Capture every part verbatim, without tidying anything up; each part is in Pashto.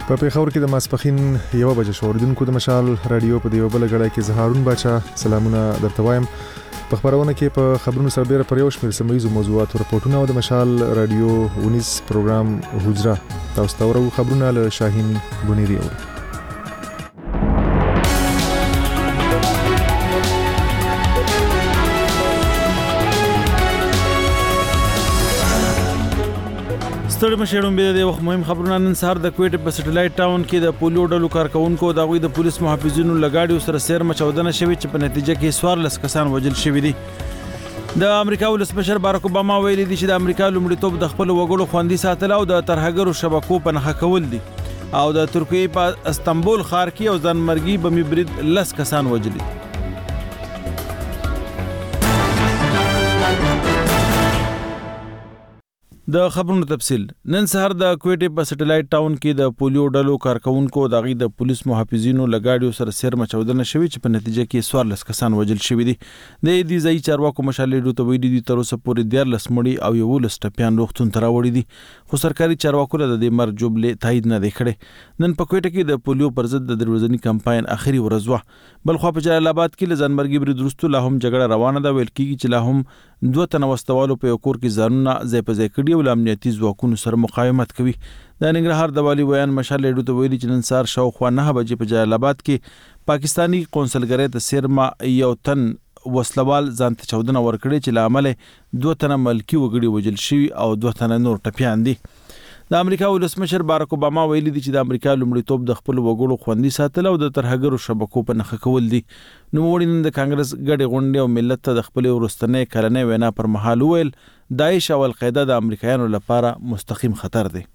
په پیښور کې د ماسپخین یو بجې شوردونکو د مشال رادیو په دیو بل غړای کې زهارون باچا سلامونه درته وایم. په خبرونه کې په خبرونو سره ډیره پر یو شمېر سیمه‌یزو موضوعاتو راپورټونه او د مشال رادیو ونیس پروګرام حجره تاسو ته ورو خبرونه له شاهین بنيري اوري. ستړي مشهورم به د وخت مهم خبرونه نن سهار د کوټ په سټلایټ ټاون کې د پولیو ډلو کارکونکو د غوي د پولیس محافظینو لګاډیو سره سیر مچودنه شوی چې په نتیجه کې سوارلس کسان وژل شوی دي. د امریکا ولسمشر باراک اوباما ویلي دی چې د امریکا لومړیتوب د خپل وګړو خوندي ساتل او د ترهګرو شبکو په نښه کول دي او د ترکیې په استانبول ښار کې او ځانمرګي بمي برید لس کسان وژل دي. د خبرونو تفصیل نن سهار د کوټې په سټلایټ ټاون کې د پولیو ډلو کارکونکو د غي د پولیس محافظینو لګاډیو سره سیر مچودنه شوی چې په نتیجه کې سوارلس کسان وژل شوی دي. د دې ځای چارواکو مشالې ډو ته ویلي دي تر اوسه پورې ډیر لسمړي او یو لسټپیان روغتون تر وړي دي خو سرکاري چارواکو له دې مر جوړلې تایید نه دی کړی. نن په کوټه کې د پولیو پر ضد د دروازنی کمپاین اخري ورځ و. بل خو په جلال آباد کې له ځانمرګي برید وروسته لا هم جګړه روانه ده. ویل کېږي چې لا هم دوه تنه وسوالو په یو کور کې ځانونه ځای په ځای کړي او امنیتي ځواکونو سره مقاومت کوي. د ننګرهار د والي ویان مشال ډو ته ویلي چې نن سهار شاوخوا نه بجې په جلال آباد کې پاکستانی قونسلګرۍ ته سیرما یو تن وسلوال ځان ته چودنه ورکړي چې لامل دوه تنه ملکی وګړي وژل شوي او دوه تنه نور ټپیان دي. د امریکا ولسمشر باراک اوباما ویلي دی چې د امریکا لومړیتوب د خپل وګړو خوندي ساتل او د ترهګرو شبکو په نښه کول دي. نو وړي نن د کانګرس ګډې غونډې او ملت ته د خپل ورستنې کلنې وینا پر مهال ویل داعش او القاعده د امریکایانو لپاره مستقیم خطر دی.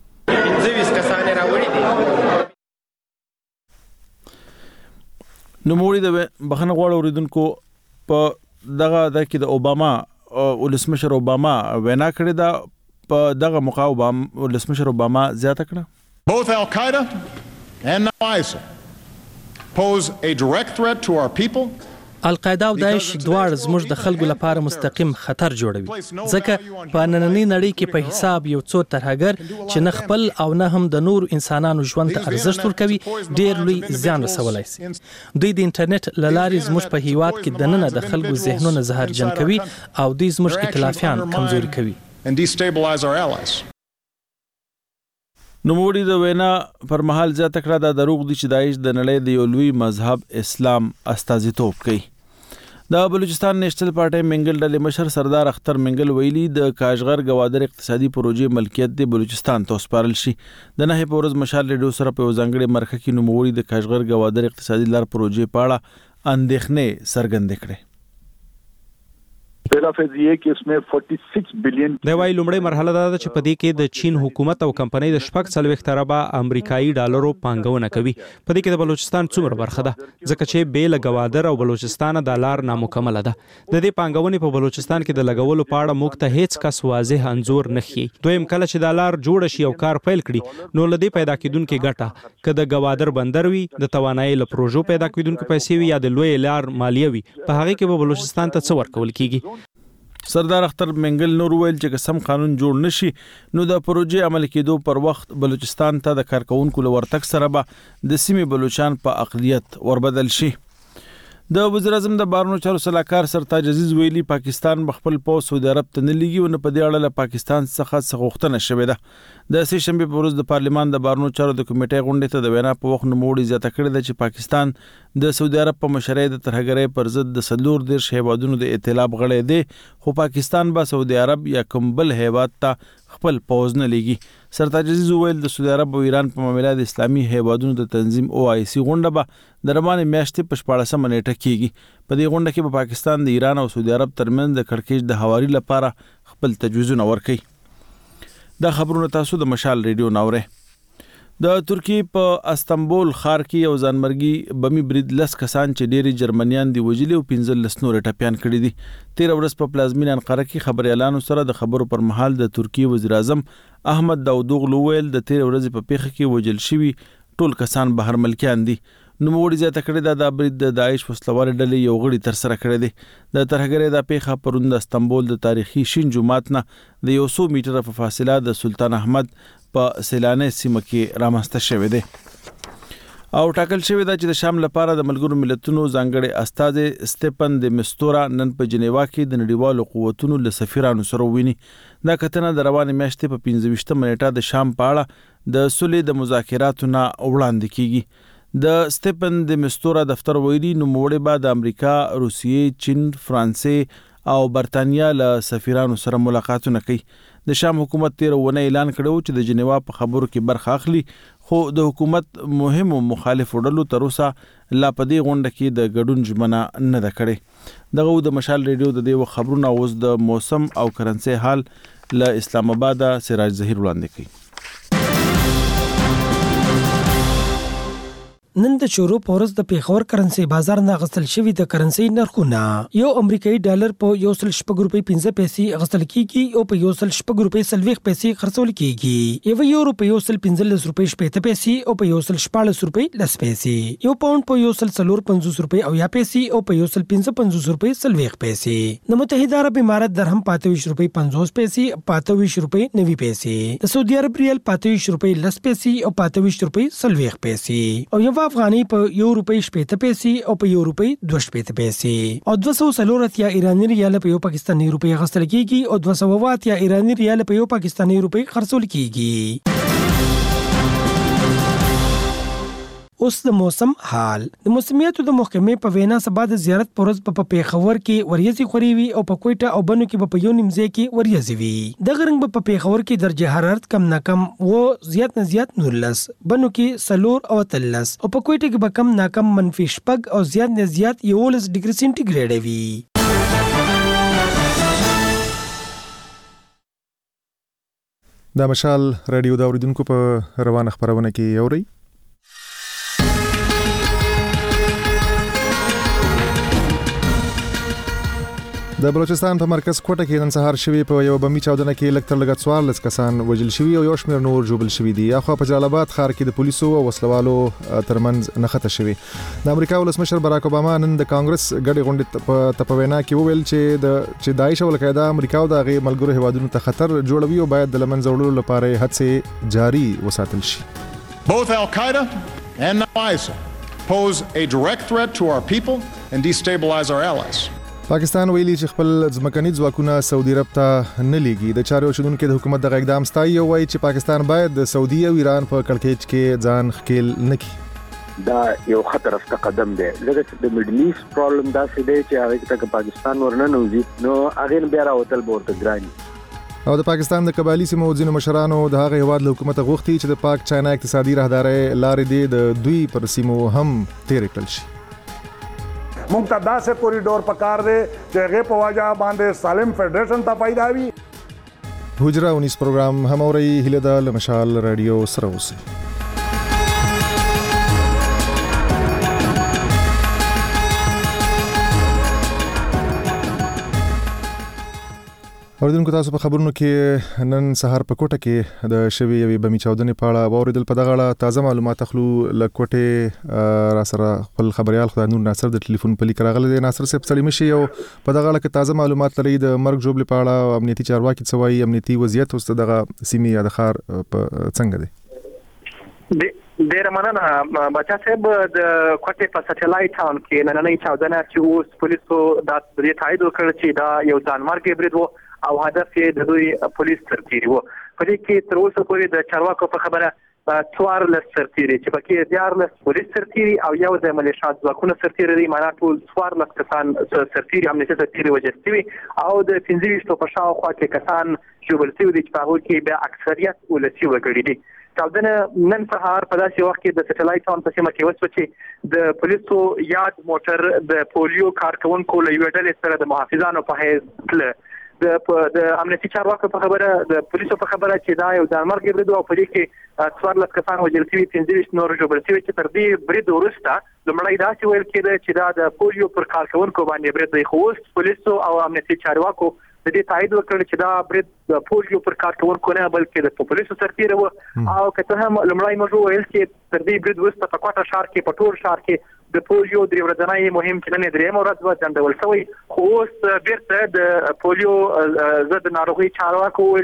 نو وړي د بخنه غواړو اوریدونکو په دغه د کې د اوباما ولسمشر اوباما وینا کړې ده په دغه موقع اوباما ولسمشر اوباما زیاته کړه. Both Al-Qaeda and now ISIL pose a direct threat to our people. القاعده او داعش دواړه زموږ د خلکو لپاره مستقیم خطر جوړوي ځکه په نننۍ نړۍ کې په حساب یو څو ترهګر چې نه خپل او نه هم د نور انسانانو ژوند ته ارزښت ورکوي ډېر لوی زیان رسولای شي. دوی د انټرنیټ له لارې زموږ په هیواد کې دننه د خلکو ذهنونه زهرجن کوي او دوی زموږ ائتلافیان کمزوري کوي and destabilize our allies. نو وړي د وینا پر مهال زیاته کړه دا دروغ دي چې داعش د نړۍ د یو لوی مذهب اسلام استازیتوب کوي. د بلوچستان نیشنل پارټي منګل ډلې مشر سردار اختر منګل ویلي د کاشغر گوادر اقتصادي پروژې ملکیت د بلوچستان ته سپارل شي. د نه په ورځ مشال ډیو سره په ځنګړې مرخه کې نو وړي د کاشغر گوادر اقتصادي لار پروژې په اړه اندېښنې څرګندې کړې. پہلا فیز یہ کہ اس میں छियालीس بلین د وای لومړی مرحله دا چې په دې کې د چین حکومت او کمپنۍ د شپږ څلوېښت اربه امریکایي ډالرو پانګونه کوي. په دې کې د بلوچستان څومره برخه ده ځکه چې بیل گوادر او بلوچستان د لار نامکمله ده. د دې پانګونې په بلوچستان کې د لګولو په اړه موږ ته هیڅ کس واضح انځور نه ښیي. دویم کله چې د لار جوړ شي او کار پیل کړي نو لدی پیدا کیدونکو ګټه که د گوادر بندر وي د توانایي له پروژو پیدا کیدونکو پیسې وي یا د لوی لار مالیه وي په هغه کې به بلوچستان ته څه ورکول کیږي. سردار اختر منګل نور ویل چې قسم قانون جوړ نشي نو د پروژې عمل کېدو پر وخت بلوچستان ته د کارکونکو لورتک سره به د سیمې بلوچستان په اقلیت وربدل شي. د وزیر اعظم د بهرنیو چارو سلاکار سرتاج عزیز ویلي پاکستان بخپل پوز سعودي عرب ته نه لیږي او نه په دې اړه له پاکستان څخه څه غوښتنه شوې ده. د سه شنبه په ورځ د پارلیمان د بهرنیو چارو د کمیټې غونډې ته د وینا په وخت نوموړي زیاته کړې ده چې پاکستان د سعودي عرب په مشرۍ د ترهګرۍ پر ضد د سلور دېرش هیوادونو د ائتلاف غړی دی خو پاکستان به سعودي عرب یا کوم بل هیواد ته خپل پوز نه لیږي. سرتاج عزیز ویل د سعودي عرب او ایران په معاملې د اسلامي هیوادونو د تنظیم او آی سی غونډه به د روانې میاشتې په شپاړسمه نیټه کېږي. په دې غونډه کې به پاکستان د ایران او سعودي عرب ترمنځ د کړکېچ د هواري لپاره خپل تجویزونه ورکوي. دا خبرونه تاسو د مشال ریډیو ناوره. د ترکیې په استانبول ښار کې یو ځانمرګي بمي برید لس کسان چې ډېری جرمنیان دی وژلي او پنځه لس نور ټپیان کړي دي. تیر ورځ په پلازمینه انقره کې خبري اعلان سره د خبرو پر مهال د ترکیې وزیر اعظم احمد داودوغلو ویل د تیر ورځ په پیښه کې وژل شوي ټول کسان بهر ملکیان دي. نوموړي زیاته کړې ده د برید د داعش وسلوال ډلې یو غړي تر سره کړی دی. د ترهګرۍ د پیښه پرون د استانبول د تاریخي شین جومات نه د یو څو میټره په فاصله د سلطان احمد په سیلاني سیمه کې رامنځته شوې ده. او ټاکل شوې ده چې د شام لپاره د ملګرو ملتونو ځانګړي استاد سټيفن د مستورا نن په جنیوا کې د نړیوالو قوتونو له سفیرانو سره ویني. دا کتنه د روانې میاشتې په پنځه ویشتمه نیټه د شام په اړه د صلح د مذاکراتو نه وړاندې کیږي. د سټيفن د مستورا دفتر ویلي نوموړي بعد د امریکا، روسیې، چین، فرانسې او برتانیا له سفیرانو سره ملاقاتونه کوي. د شام حکومت تیر ونه اعلان کړو چې د جنیوا په خبرو کې برخه اخلي، خو د حکومت مهمو مخالفو ډلو تر اوسه لا په دې غونډه کې د ګډون ژمنه نه ده کړې. دغه د مشال ریډیو د دې خبرونه اوس د موسم او کرنسي حال له اسلام آباد سراج ظهیر وړاندې کوي. نن د شروع پورز د پیښور کرنسي بازار نه غسل شوی د کرنسي نرخونه یو امریکایي ډالر په یو سل شپږ روپۍ پنځه پیسې غسل کیږي او په یو سل شپږ روپۍ سلويخ پیسې خرڅول کیږي. یو یورو په یو سل پنځلس روپۍ شپږ پیسې او په یو سل شپږ روپۍ لس پیسې. یو پاوند په یو سل څلور پنځوس روپۍ او یا پیسې او په یو سل پنځه پنځوس روپۍ سلويخ پیسې. د متحده عرب امارات درهم پاتويش روپۍ پنځوس پیسې پاتويش روپۍ نوي پیسې. د سعودي عرب ریال پاتويش روپۍ لس پیسې او پاتويش روپۍ سلويخ پیسې. او یو افغاني په یو روپۍ شپږ پیسې او په یو روپۍ دوه شپږ پیسې. او دوه سوه څلور اتیا ایراني ریال په یو پاکستاني روپۍ غسل کیږي او دوه سوه اتیا ایراني ریال په یو پاکستاني روپۍ خرڅول کیږي. اوس د موسم حال. د موسمیاتو د محکمې په وینا سبا د زیارت پرز په پیښور کې وریځي خوري وي او په کوټه او بنو کې په یو نیمځای کې وریځي وي. د غرنګ په پیښور کې درجه حرارت کم نه کم و زیات نه زیات نورلس، بنو کې سلور او تلس او په کوټه کې به کم نه کم منفي شپږ او زیات نه زیات یولس ډیګري سنټیګریډ وي. دا مشال رادیو دا اوریدونکو په روانه خبرونه کې اوري. د بلوچستان په مرکز کوټه کې نن سهار شوی په یو بمي چاودنه کې لکتر لګت څوارلس کسان وژل شوي او یو شمېر نور ژوبل شوي دي. اخوا په جلال آباد ښار کې د پولیسو او وسلوالو ترمنځ نښته شوې. د امریکا ولسمشر باراک اوباما نن د کانګرس ګډې غونډې په تپوینا کې وویل چې د چې داعش او القاعده امریکا او د هغې ملګرو هیوادونو ته خطر جوړوي او باید د لمنځه وړلو لپاره هڅې جاري وساتل شي. Both Al-Qaeda and now ISIL pose a direct threat to our people and destabilize our allies. پاکستان ویلي چې خپل ځمکني ځواکونه سعودي عرب ته نه لیږي. د چارو چلونکو د حکومت دغه اقدام ستایي او وایي چې پاکستان باید د سعودي او ایران په کړکېچ کې ځان ښکیل نه کړي. دا یو خطر افته قدم دی. ځکه چې د میډل ایست پرابلم داسې دی چې هغه ته پاکستان ورننوځي نو هغه بیا راوتل به ورته ګران. او د پاکستان د قبایلی سیمو ځینو مشرانو د هغه هیواد له حکومت غوښتي چې د پاک چاینا اقتصادي راهدارۍ لارې دی د دوی پر سیمو هم تیرې کړل شي. مونږ ته داسې کوریډور پکار دی چې هغې په وجه باندې سالم فیډریشن ته پیدا وي. حجره اونیس پروګرام هم اورئ. هیله ده له مشال رادیو سره اوسئ. اوریدونکو تاسو په خبرونو کې نن سهار په کوټه کې د شوی یوې بمي چاودنې په اړه واوریدل. په دغه اړه تازه معلومات اخلو. له کوټې را سره خپل خبريال خدای نور ناصر د ټلیفون په لیک راغلی دی. ناصر صاحب ستړي مشي او په دغه اړه کې تازه معلومات لري د مرګ ژوبلې په اړه امنیتي چارواکي څه وایي؟ امنیتي وضعیت اوس دغه سیمې یا د ښار په څنګه دی؟ ډیر مننه بچا صاحب. د کوټې په سټلایټ ټاون کې نننۍ چاودنه چې اوس پولیسو دا د تایید وکړ چې دا یو ځانمرګي برید و او هدف یې د دوی پولیس سرتیري وو. په دې کې تر اوسه پورې د چارواکو په خبره څوارلس سرتیري چې پکې دیارلس پولیس سرتیري او یو د ملیشیا ځواکونو سرتیري دي. معنا ټول څوارلس کسان سرتیري امنیتي سرتیري وژل شوي او د پنځه ویشتو په شاوخوا کې کسان ژوبل شوي دي چې په هغوی کې بیا اکثریت ولسي وګړي دي. چاودنه نن سهار په داسې وخت کې د سټلایټ ټاون په سیمه کې وشوه چې د پولیسو یاد موټر د پولیو کارکونکو له یوې ډلې سره د محافظانو په حیث تله. د امنیتي چارواکو په خبره د پولیسو په خبره چې دا یو ځانمرګي برید و او په دې کې څوارلس کسان وژل شوي، پنځه ویشت نور ژوبل شوي چې تر دې برید وروسته لومړی داسې ویل کېده چې دا د پولیو پر کارکونکو باندې برید دی. خو اوس پولیسو او امنیتي چارواکو د دې تایید وکړ چې دا برید د پولیو پر کارکونکو نه بلکې د پولیسو سرتیري و. او که څه هم لومړی موږ ویل چې تر دې برید وروسته په کوټه ښار کې په ټول ښار کې د پولیو درې ورځنی مهم چې نن درېیمه ورځ وه ځنډول شوی، خو اوس بیرته د پولیو ضد ناروغۍ چارواکو وویل چې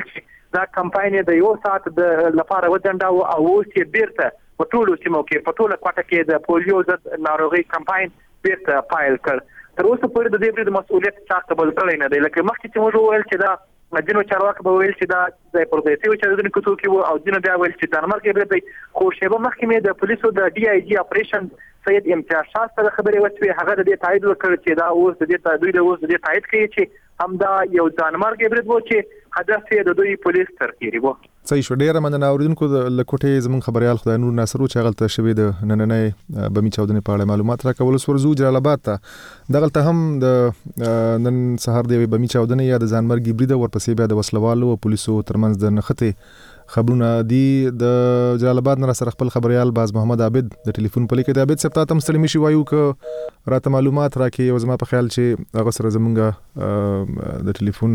دا کمپاین د یو ساعت د لپاره وځنډاو او اوس یې بیرته په ټولو سیمو کې په ټوله کوټه کې د پولیو ضد ناروغي کمپاین بیرته پایل کړ. تر اوسه پورې د دې برید مسؤلیت چا قبول کړی نه دی. لکه مخکې چې موږ وویل چې دا ځینو چارواکو به ویل چې دا د پردیسي چارواکو توکي وو او ځینو بیا ویل چې د مرګ برید دی. خو شیبه مخکې مې د پولیسو د ډي آی جي اپریشن سید امتیاز شاه سره خبرې وشوې. هغه د دې تایید وکړ چې دا اوس د دې دوی د اوس د دې تایید کوي چې همدا یو ځانمرګ برید وو چې هدف یې د دوی پولیس ترکیری وو. صحیح شو. ډیره مننه اوریدونکو د لکوټې زمون خبريال خدای نور ناصر چې غلطه شوی د نننې بمی چاودنې په اړه معلومات راکول سورزو جلال آباد ته دغلته هم د نن سهار د بمی چاودنې یا د ځانمرګي برید ورپسې بیا د وسلوالو او پولیسو ترمنځ د نخته خبرونه دي. د جلال آباد نه سره خپل خبريال باز محمد عابد د ټلیفون په لیکه د عابد سپتا تم ستړي مشي وایو ک راته معلومات راکې او زما په خیال چې هغه سره زمونږه د ټلیفون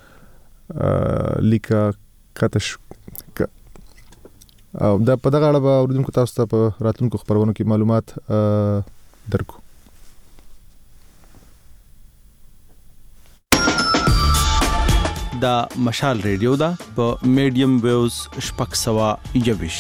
لیکه کاتش او دا په دغه اړه به اوریدونکو تاسو ته په راتلونکو خبرونو کې معلومات درکو. دا مشال ریډیو دا په میډیم ویوز شپږ سوه یویش.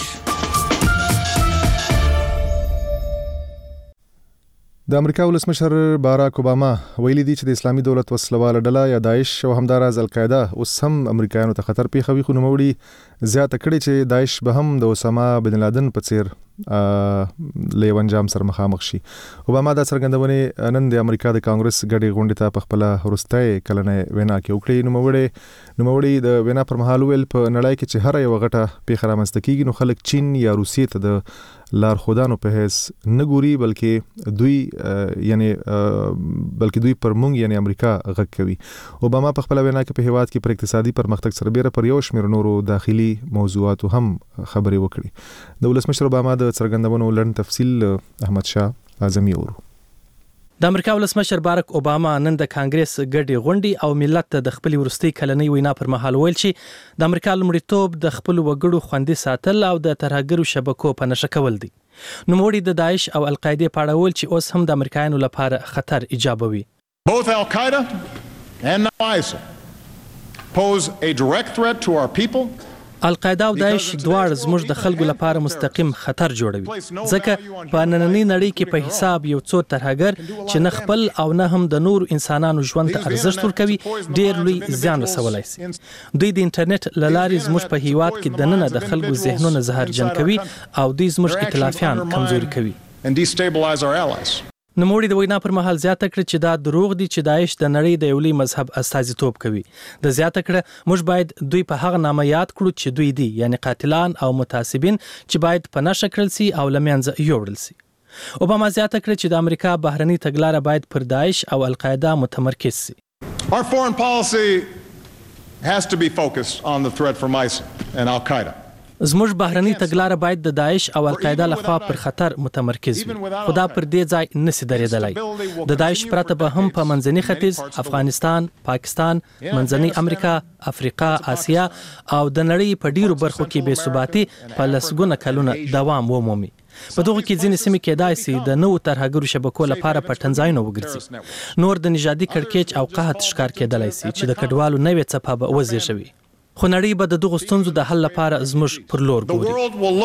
د امریکا ولسمشر باراک اوباما ویلي دی چې د اسلامي دولت وسلواله ډله یا داعش او همداراز القاعده اوس هم امریکایانو ته خطر پیښوي. خو نوموړي زیاته کړې چې داعش به هم د اسامه بن لادن په څیر له یو انجام سره مخامخ شي. اوباما دا څرګندونې نن د امریکا د کانګرس غړي غونډې ته په خپل وروستۍ کلنۍ وینا کې وکړې. نوموړي نوموړي د وینا پر مهال ویل په نړۍ کې چې هر یو غټه پیښه رامنځته کیږي نو خلک چین یا روسیې ته د لار خودانو په هیڅ نه ګوري بلکې دوی یعنی بلکې دوی پر مونږ یعنی امریکا غږ کوي. اوباما په خپل وینا کې په هیواد کې پر اقتصادي پرمختګ سره بیره پر یو شمېر نورو داخلي موضوعاتو هم خبرې وکړي. د ولسمشر اوباما د څرګندونو لړن تفصیل احمد شاه اعظمي اورو. د امریکا ولسمشر باراک اوباما نن د کانګرس ګډي غونډې او ملت ته د خپل ورستي کلنۍ وینا پر مهال ویل چې د امریکا لومړیتوب د خپل وګړو خوندي ساتل او د ترهګرو شبکو په نشه کول دي. نوموړي د داعش او القاعده په اړه ویل چې اوس هم د امریکایانو لپاره خطر ایجابوي. Both Al-Qaeda and now ISIL pose a direct threat to our people. القاعده او داعش دواړه زموږ د خلکو لپاره مستقیم خطر جوړوي. ځکه په نننۍ نړۍ کې په حساب یو څو ترهګر چې نه خپل او نه هم د نور انسانانو ژوند ته ارزښت ورکوي ډېر لوی زیان رسولی شي. دوی د انټرنیټ له لارې زموږ په هیواد کې دننه د خلکو ذهنونه زهرجن کوي او دوی زموږ ائتلافیان کمزوري کوي. نوموړي د وینا پر مهال زیاته کړه چې دا دروغ دي چې داعش د نړۍ د یو لوی مذهب استازیتوب کوي. د زیاته کړه موږ باید دوی په هغه نامه یاد کړو چې دوی دي یعنی قاتلان او متعصبین چې باید په نشه کړل سي او له منځه یوړل سي. اوباما زیاته کړه چې د امریکا بهرنی تګلاره باید پر داعش او القاعده متمرکز سي. Our foreign policy has to be focused on the threat from ISIL and Al-Qaeda. زموږ بهرنی تګلاره باید د داعش او القاعده لخوا پر خطر متمرکز وي. خو دا پر دې ځای نشي درېدلی. د داعش پرته به هم په منځني ختیځ، افغانستان، پاکستان، منځنۍ امریکا، افریقا، آسیا او د نړۍ په ډیرو برخو کې بې ثباتي په لسګونه کلونه دوام ومومي. په دغه کې ځینې سیمې کېدای شي د نوو ترهګرو شبکو لپاره پټنځایونه وګرځي. نور د نژادي کړکېچ او قحط ښکار کېدلی شي چې د کډوالو نوې څپه به وزېږوي. خو نړۍ به د دغو ستونزو د حل لپاره زموږ پر لور ګوري.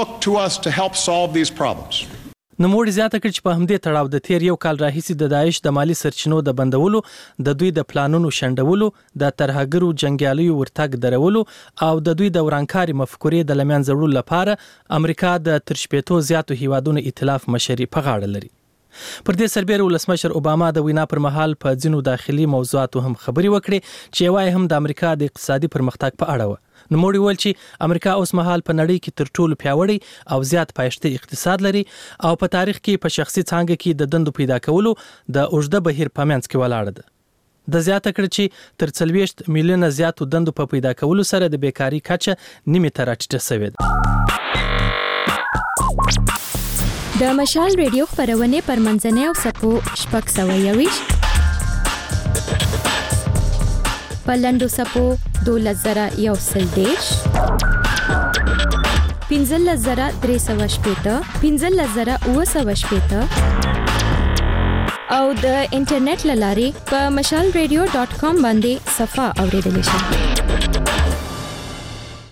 نوموړي زیاته کړه چې په همدې تړاو د تیر یو کال راهیسې د داعش د مالی سرچینو د بندولو، د دوی د پلانونو شنډولو، د ترهګرو جنګیالیو ورتګ درولو او د دوی د ورانکاري مفکورې د له منځه وړلو لپاره امریکا د تر شپېتو زیاتو هیوادونو ائتلاف مشري په غاړه لري. پر دې سربېره ولسمشر اوباما د وینا پر مهال په ځینو داخلي موضوعاتو هم خبرې وکړې چې یوه هم د امریکا د اقتصادي پرمختګ په اړه وه. نوموړي ویل چې امریکا اوس مهال په نړۍ کې تر ټولو پیاوړی او زیات پایښته اقتصاد لري او په تاریخ کې په شخصي څانګه کې د دندو پیدا کولو د اوږده بهیر په منځ کې ولاړه ده. د زیاته کړه چې تر څلوېښت میلیونه زیاتو دندو په پیدا کولو سره د بیکاري کچه نیمې ته راټیټه شوې ده. د مشال ریډیو خپرونې پر منځنۍ او سپو شپږ سوه یویشت په لنډو سپو دولس زره یو سل دېرش پنځلس زره درې سوه شپېته پنځلس زره اووه سوه شپېته او د انټرنیټ له لارې په مشال ریډیو ډاټ کام باندې صفحه اورېدلی شئ.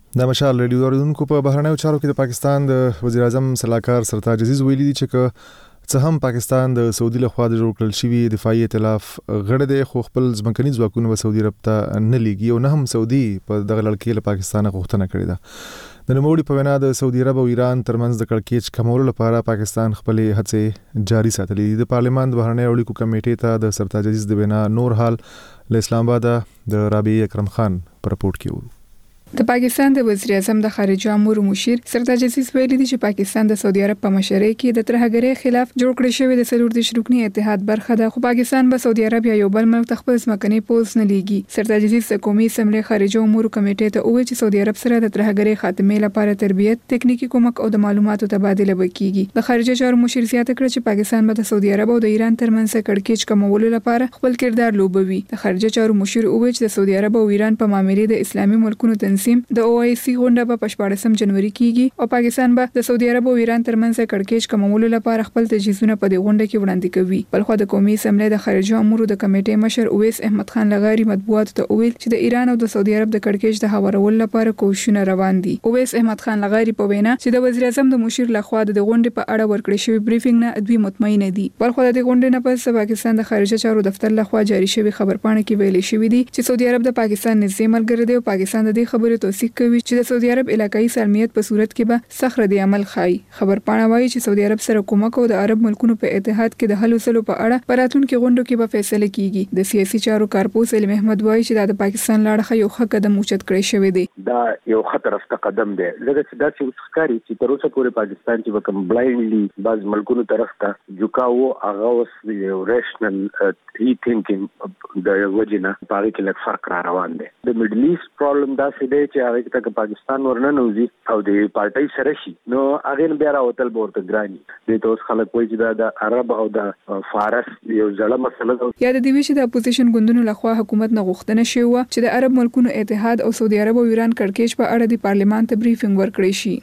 د مشال ریډیو اوریدونکو په بهرنیو چارو کې د پاکستان د وزیر اعظم صلاحکار سرتاج عزیز ویلي دي چې څه هم پاکستان د سعودي لخوا د جوړ کړل شوی دفاعي ائتلاف غړی دی خو خپل ځمکني ځواکونه به سعودي عرب ته نه لیږي او نه هم سعودي په دغه لړ کې له پاکستان غوښتنه کړې ده د نوموړي په وینا د سعودي عرب او ایران ترمنځ د کړکېچ کمولو لپاره پاکستان خپلې هڅې جاري ساتلې دي. د پارلمان د بهرنیو اړیکو کمیټې ته د سرتاج عزیز د وینا نور حال له اسلام آباد د رابعه اکرم خان په رپورټ کې وو. د پاکستان د وزیر اعظم د خارجه امور مشیر سرتاج عزیز ویلي دي چې پاکستان د سعودي عرب په مشرۍ کې د ترهګرۍ خلاف جوړ کړی شوی د څلور دیرش رکني اتحاد برخه ده، خو پاکستان به سعودي عرب یا یو بل ملک ته خپل ځمکني پوځ نه لیږي. سرتاج عزیز د قومي اسمبلی خارجه امور کمیټې ته وویل چې سعودي عرب سره د ترهګرۍ خاتمې لپاره تربیت، تکنیکی کومک او د معلوماتو تبادله وکړي. د خارجه چارو مشیر زیاته کړه چې پاکستان به د سعودي عرب او د ایران ترمنځ کړکېچ کمولو لپاره خپل کردار لوبوي. د خارجه چارو مشیر وویل چې د سعودي عرب او ایران په معاملې د اسلامي ملکونو تنظیم د او آی سی غونډه به په شپاړسم جنوري کېږي او پاکستان به د سعودي عرب او ایران ترمنځ کړکېچ کمولو لپاره خپل تجهیزونه په دې غونډه کې وړاندې کوي. بلخو د قومي اسمبلی د خارجه امور د کمیټې مشر اویس احمد خان لغاری مطبوعاتو ته وویل چې د ایران او د سعودي عرب د کړکېچ د هوارولو لپاره کوښښونه روان دي. اویس احمد خان لغاری په وینا چې د وزیر اعظم د مشیر لخوا د غونډې په اړه ورکړی شوی بریفینګ نه دوی مطمئن دي. بلخو د غونډې نه پس پاکستان د خارجه چارو دفتر لخوا جاری شوی خبرپاڼه کې ویل شوی دی چې سعودي عرب د پاکستان نږدې ملګری دی او پاکستان د دې خبرې توثیق کوي چې د سعودي عرب علاقائی سالمیت په صورت کې به سخت رد عمل خای. خبرپاڼه وایي چې سعودي عرب سره کومک او د عرب ملکونو په اتحاد کې د حل وسلو په اړه په راتلونکو غونډو کې به فیصله کیږي. د سیاسي چارو کارپوس علم احمد وایي چې د پاکستان لاړه یو ښه قدم اوچت کړی شوی دی. دا یو خطرسته قدم دی لکه چې دا چې ښکاری چې تر اوسه پورې پاکستان چې وکم بلایندلی بعض ملکونو طرف ته جوکاو هغه اوس یو ریشنل ای تھینکینګ د وجنه په هغه کې لږ فرق را روان دی. د میډل ایست پرابلم دا څه دی چې هغه ته پاکستان ورننه او د پارټي سره شي نو هغه بیا راوتل ورته ګرانی د توس خلک وایي چې د عرب او د فارس یو ځله مسله ده. یا د دې چې د اپوزیشن ګوندونو لخوا حکومت نه غوښتنه شوی و چې د عرب ملکونو اتحاد او سعودي عرب او ایران کړکېچ په اړه د پارلمان ته بریفینګ ورکړی شي.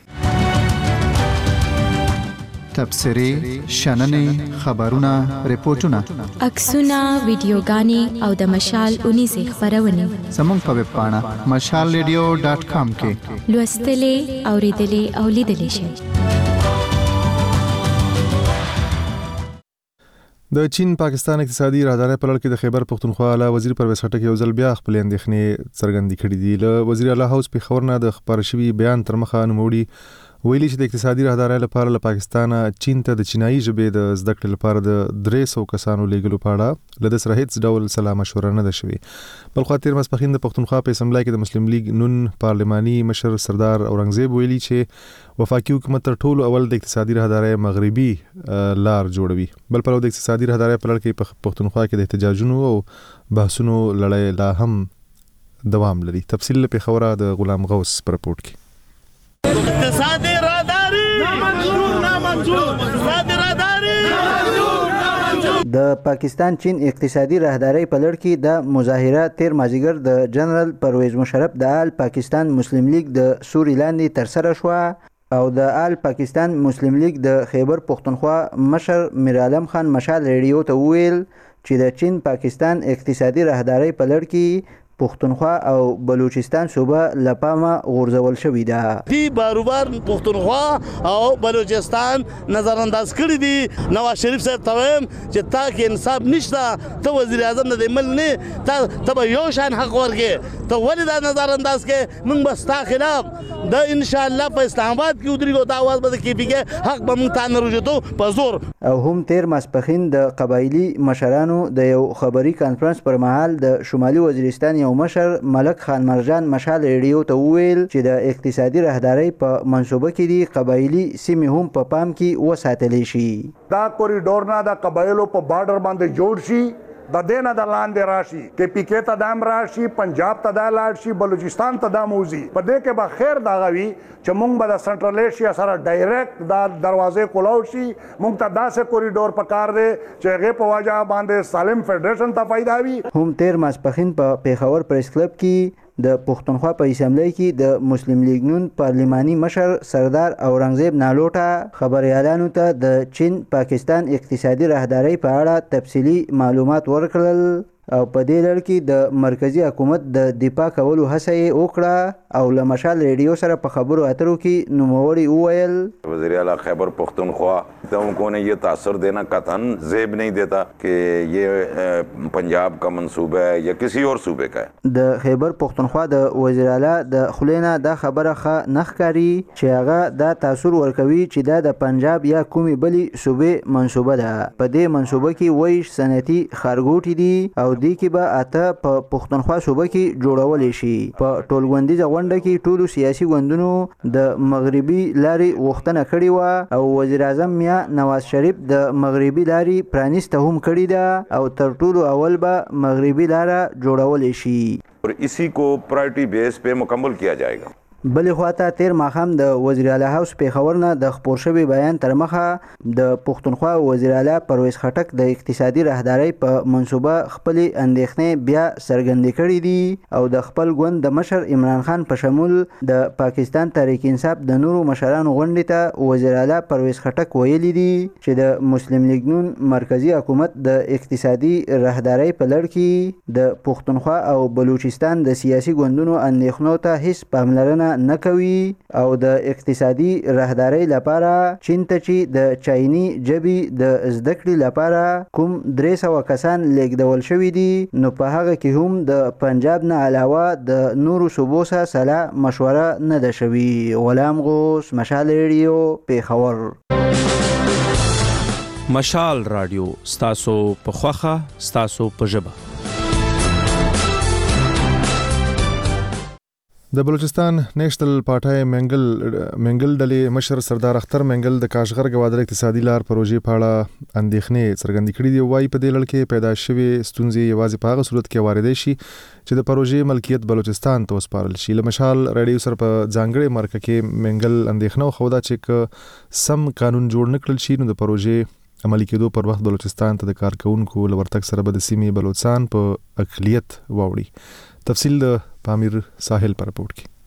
تبصرې، شننې، خبرونه، ریپورتونه، عکسونه، ویډیوګانې او د مشال اونیزې خبرونه زموږ په ویب پاڼه مشال ریډیو ډاټ کام کې لوستلې، اوریدلې او لیدلې شئ. د چین پاکستان اقتصادي راهدارۍ په لړ کې د خیبر پښتونخوا اعلی وزیر پرویز خټک یو ځل بیا خپل اندېښنې څرګندې کړې دي. له وزیر اعلی هاوس پېښور نه د خبر شوي بیان تر مخه نوموړي ویلي چې د اقتصادي راهدارۍ لپاره له پاکستان چین ته د چینایي ژبې د زده کړې لپاره د درې سوه کسانو لیږلو په اړه له ده سره هیڅ ډول سلا مشوره نه ده شوې. بل خوا تېر ماسپښین د پښتونخوا په اسمبلی کې د مسلم لیگ نون پارلماني مشر سردار اورنګزیب ویلي چې وفاقي حکومت تر ټولو اول د اقتصادي راهدارۍ مغربي لار جوړوي. بل پلو د اقتصادي راهدارۍ په لړ کې په پښتونخوا کې د احتجاجونو او بحثونو لړۍ لا هم دوام لري. تفصیل له پېښوره د غلام غوث په رپورټ کې. اقتصادي راهداري نامنظور نامنظور اقتصادي راهداري نامنظور. د پاکستان چین اقتصادي راهدارۍ په لړ کې د مظاهره تیر مازیګر د جنرال پرویز مشرف د آل پاکستان مسلم لیگ د سوري لاندې ترسره شوه او د آل پاکستان مسلم لیگ د خیبر پښتونخوا مشر میر عالم خان مشال ریډیو ته وویل چې د چین پاکستان اقتصادي راهدارۍ په لړ کې پښتونخوا او بلوچستان صوبه لپامه غورځول شوې ده. دی باروبار پښتونخوا او بلوچستان نظر انداز کړی دي. نواز شریف صاحب ته وایم چې تا کې انصاف نشته، ته وزیر اعظم نه دی مل نه ته ته یو شان حق ورکې، ته ولې دا نظر انداز کې موږ بس تا خلاف د ان شاء الله په اسلام آباد کې ودرېږو. دا आवाज به کې پیګه حق به موږ ته نه رجوتو په زور. او هم تیر ماسپښین د قبایلی مشرانو د یو خبري کانفرنس پر مهال د شمالي وزیرستان یو مشر ملک خان مرجان مشال ریډیو ته وویل چې د اقتصادي راهدارۍ په منصوبه کې دي قبایلی سیمې هم په پام کې وساتلی شي. دا کوریډور نه د قبایلو په بارډر باندې جوړ شي، د دینه د لاندې راشي کې پی کې ته دام راشي، پنجاب ته دا لاړ شي، بلوچستان ته دا موزي. په دې کې به خیر دا غوي چې مونږ به د سنټرل ایشیا سره ډایرکټ دا دروازې کولاو شي. مونږ ته داسې کوریډور پکار دی چې هغې په وجه باندې سالم فیډریشن ته فایده وي. هم تیر ماسپښین په پیښور پریس کلب کې د پښتونخوا په اسمبلی کې د مسلم لیگ نون پارلماني مشر سردار اورنګزیب نالوټه خبريالانو ته د چین پاکستان اقتصادي راهدارۍ په اړه تفصیلي معلومات ورکړل او په دې لړ کې د مرکزی حکومت د دفاع کولو هڅه یې وکړه او له مشال ریډیو سره په خبرو اترو کې نوموړي وویل वज़ीर आला खैबर पख्तूनख्वा उनको ने ये तासर देना कतन ज़ेब नहीं देता कि ये पंजाब का मंसूबा है या किसी और सूबे का है। د خیبر پختونخوا د وزیر اعلی د خلینا د خبره ښه نخکاری چې هغه دا تاثر ورکوي چې دا د پنجاب یا کومي بلی صوبې منصوبه ده. په دې منصوبه کې وایي صنعتي خارګوټي دي او دې کې به اته په پختونخوا صوبه کې جوړول شي. په ټولګوندیزه غونډه کې ټولو سیاسي ګوندونو د مغربي لارې غوښتنه کړې وه او وزیر اعظم میا نواز شریف د مغربي لارې پرانیسته هم کړې ده او تر ټولو اول به مغربي لاره جوړول شي और इसी को प्रायोरिटी बेस पे मुकम्मल किया जाएगा. بلې خواته تیر ماښام د وزیر اعلی هاوس پیښور نه د خپور شوي بیان تر مخه د پښتونخوا وزیر اعلی پرویز خټک د اقتصادي راهدارۍ په منصوبه خپلې اندېښنې بیا څرګندې کړې دي او د خپل ګوند د مشر عمران خان په شمول د پاکستان تحریک انصاف د نورو مشرانو غونډې ته وزیر اعلی پرویز خټک ویلي دي چې د مسلم لیگ نون مرکزی حکومت د اقتصادي راهدارۍ په لړ کې د پښتونخوا او بلوچستان د سیاسي ګوندونو اندېښنو ته هیڅ پاملرنه نه کوي او د اقتصادي راهدارۍ لپاره چین ته چې د چایني ژبې د زده کړې لپاره کوم درې سوه کسان لیږدول شوي دي نو په هغه کې هم د پنجاب نه علاوه د نورو صوبو سره سلا مشوره نه ده شوي. غلام غوث، مشال ریډیو، پیښور. مشال رادیو ستاسو په خوخه ستاسو په ژبه. د بلوچستان نیشنل پارټای منګل منګل ډلې مشر سردار اختر منګل د کاشغر گوادر اقتصادي لار پروژې په اړه اندېښنې څرګندې کړې دي. وايي په دې لړ کې پیدا شوې ستونزې یوازې په هغه صورت کې واردې شي چې د پروژې ملکیت بلوچستان ته وسپارل شي. له مشال ریډیو سره په ځانګړې مرکه کې منګل اندېښنه خوده چې سم قانون جوړ نکړل شي نو د پروژې عملي کېدو پر وخت بلوچستان ته د کارکونکو لورتک سره به د سیمې بلوچستان په اقلیت واوړي. تفصیل د پامیر ساحل پر رپورټ کې.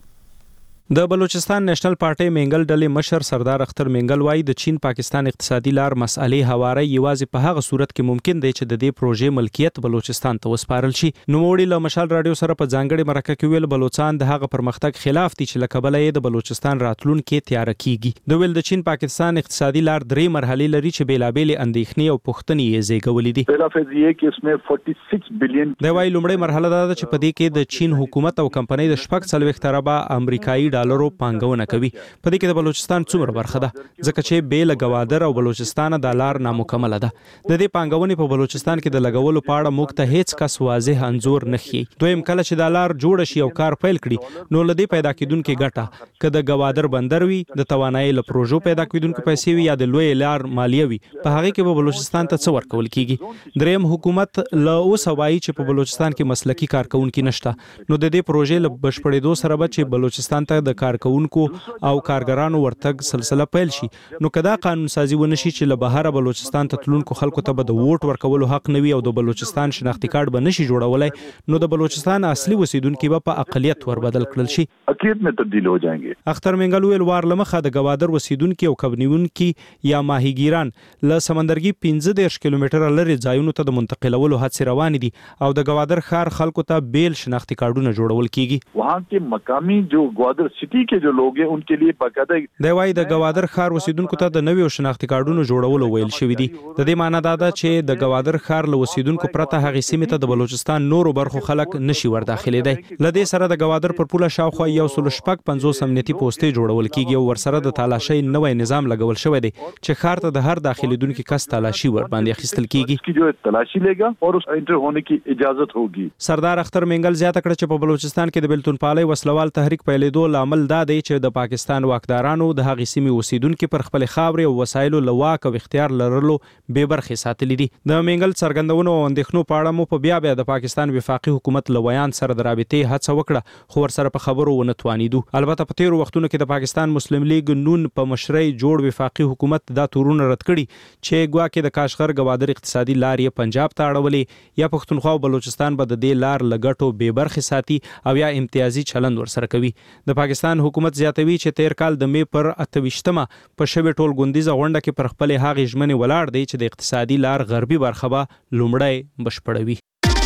د بلوچستان نیشنل پارټي منګل ډلې مشر سردار اختر منګل وايي د چین پاکستان اقتصادي لار مسئلې هواره یوازې په هغه صورت کې ممکن دی چې د دې پروژې ملکیت بلوچستان ته وسپارل شي. نوموړي له مشال رادیو سره په ځانګړې مرکه کې ویل بلوچستان د هغه پرمختګ خلاف دي چې لکه بل یې د بلوچستان راتلونکي تیار کیږي. د ویل د چین پاکستان اقتصادي لار درې مرحلې لري چې بیلابېل اندېښنې او پوښتنې یې زیږولې دي. پہلا فیز یہ کہ اس میں چھیالیس بلین د وايي لومړی مرحله دا چې په دې کې د چین حکومت او کمپنۍ د شپږ څلوېښت اربه امریکایي ډالرو پانګونه کوي. په دې کې د بلوچستان څومره برخه ده ځکه چې بیل گوادر او بلوچستان د لار نامکمله ده. د دې پانګونې په بلوچستان کې د لګولو په اړه موږ ته هیڅ کس واضح انځور نه ښیي. دویم کله چې د لار جوړ شي او کار پیل کړي نو لدی پیدا کیدونکو ګټه که د گوادر بندر وي د توانایي له پروژو پیدا کیدونکو پیسې وي یا د لوی لار مالیه وي په هغه کې به بلوچستان ته څه ورکول کیږي. دریم حکومت له اوس وایي چې په بلوچستان کې مسلکي کارکونکو نشته نو د دې پروژې له بشپړېدو سره به چې بلوچستان ته د کارکونکو او کارګرانو ورتګ سلسله پیل شي نو کدا قانون سازي ونشي چې له بهر بلوچستان ته تلونکو خلکو ته به د ووټ ورکولو حق نه وي او د بلوچستان شناختی کارت به نشي جوړولای نو د بلوچستان اصلي اوسیدونکو به په اقلیت وربدل کړل شي. اقلیت میں تبدیل ہو جائیں گے. اختر منګل ویل وار لمخه د گوادر اوسیدونکو او کبنیونکو یا ماهیګیران له سمندرګي پنځه دېرش کیلومتره لري ځایونو ته د منتقلولو هڅې روان دي او د گوادر ښار خلکو ته بیل شناختی کارتونه جوړول کیږي. وہاں کے مقامی جو گوادر سٹی کے جو لوگ ہیں ان کے لیے باقاعدہ د وای د گوادر ښار اوسیدونکو ته د نویو شناختی کارتونو جوړولو ویل شوی دی. د دې معنی دا ده چې د گوادر ښار له اوسیدونکو پرته هغه سیمه ته د بلوچستان نورو برخو خلک نشي ورداخلېدای. لدې سره د گوادر پر پوله شاوخوا یو سل شپږ پنځوس امنیتي پوسټې جوړول کیږي او ورسره د تالاشۍ نوې نظام لګول شوی دی چې ښار ته د هر داخليدونکو کس تالاشي ور باندې اخیستل کیږي کی جو تلاشی لےگا اور اس انٹر ہونے کی اجازت ہوگی. سردار اختر منګل زیاته کړ چې په بلوچستان کې د بلتون پالۍ وسلوال تحریک پیلېدو لامل دا دی چې د پاکستان واکدارانو د هغې سیمې اوسیدونکو پر خپل خاورې او وسایلو له واک او اختیار لرلو بې برخې ساتلي دي. د منګل څرګندونو او اندېښنو په اړه مو په بیا بیا د پاکستان وفاقي حکومت له ویان سره د رابطې هڅه وکړه خو ورسره په خبرو ونه توانېدو. البته په تیرو وختونو کې د پاکستان مسلم لیگ نون په مشرۍ جوړ وفاقي حکومت دا تورونه رد کړي چې ګواکې د کاشغر گوادر اقتصادي لار یې پنجاب ته اړولې یا پښتونخوا او بلوچستان به د دې لار له ګټو بې برخې ساتي او یا امتیازي چلند ورسره کوي. د پاکستان حکومت زیاتوي چې تیر کال د مې پر اته ویشتمه په شوې ټولګوندیزه غونډه کې پر خپلې هغې ژمنې ولاړ دی چې د اقتصادي لار غربي برخه به لومړی بشپړوي.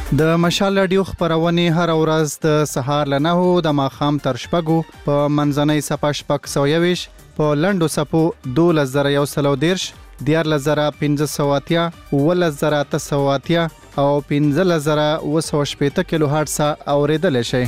د مشال رادیو خبرونه هر ورځ د سهار له نهو د ماښام تر شپږو په منځنۍ صفه شپږ سوه یویش په لنډو صفو دولس زره یو سل او دېرش دیارلس زره پنځه سوه اتیا اوولس زره اته سوه اتیا او پنځلس زره اوه سوه شپېته کیلو هرټز اورېدلی شئ.